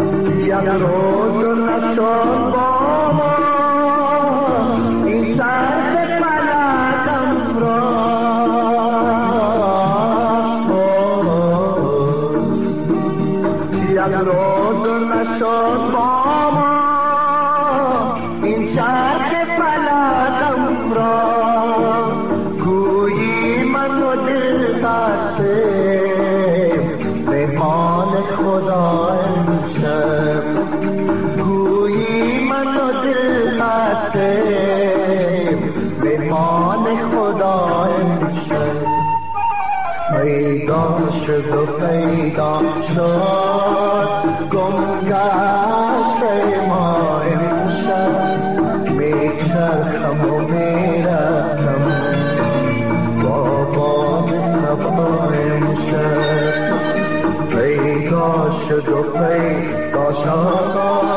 پیدا شد گمگشت ما امشب میچرخم و میرفتم با باد صبا امشب پیدا شد و پیدا شد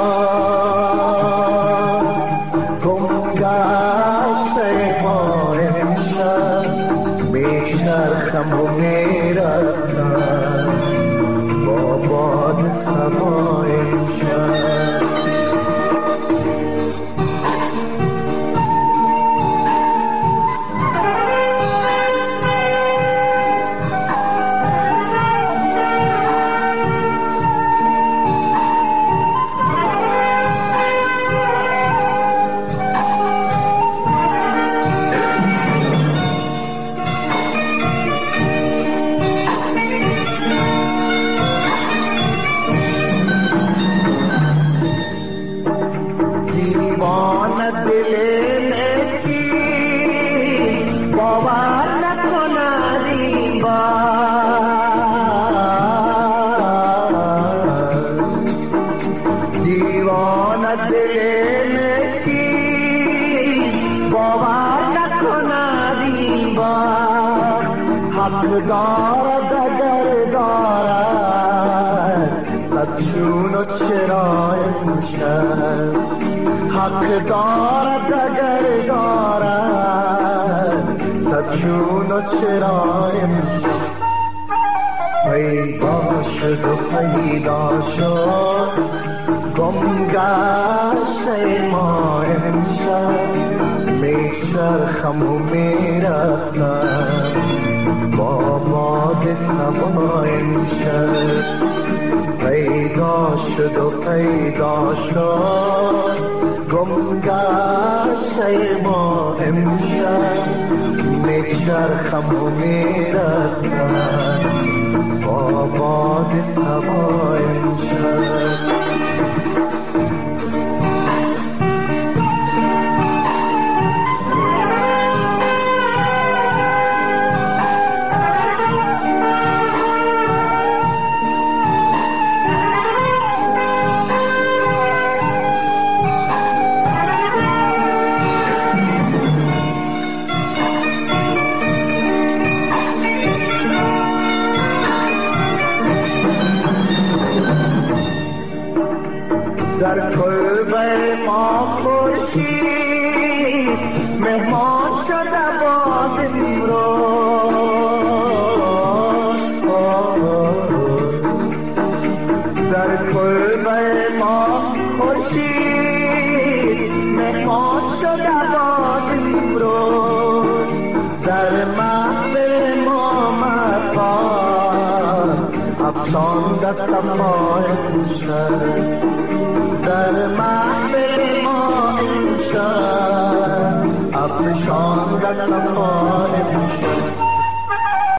گمگشت ما امشب میچرخم و میرفتم مهمان شده باز امروز در کلبه ما خورشید مهمان شده باز امروز در محفل ما مکان افشانده صفای خوشن در محفل ما انشان افشانده صفای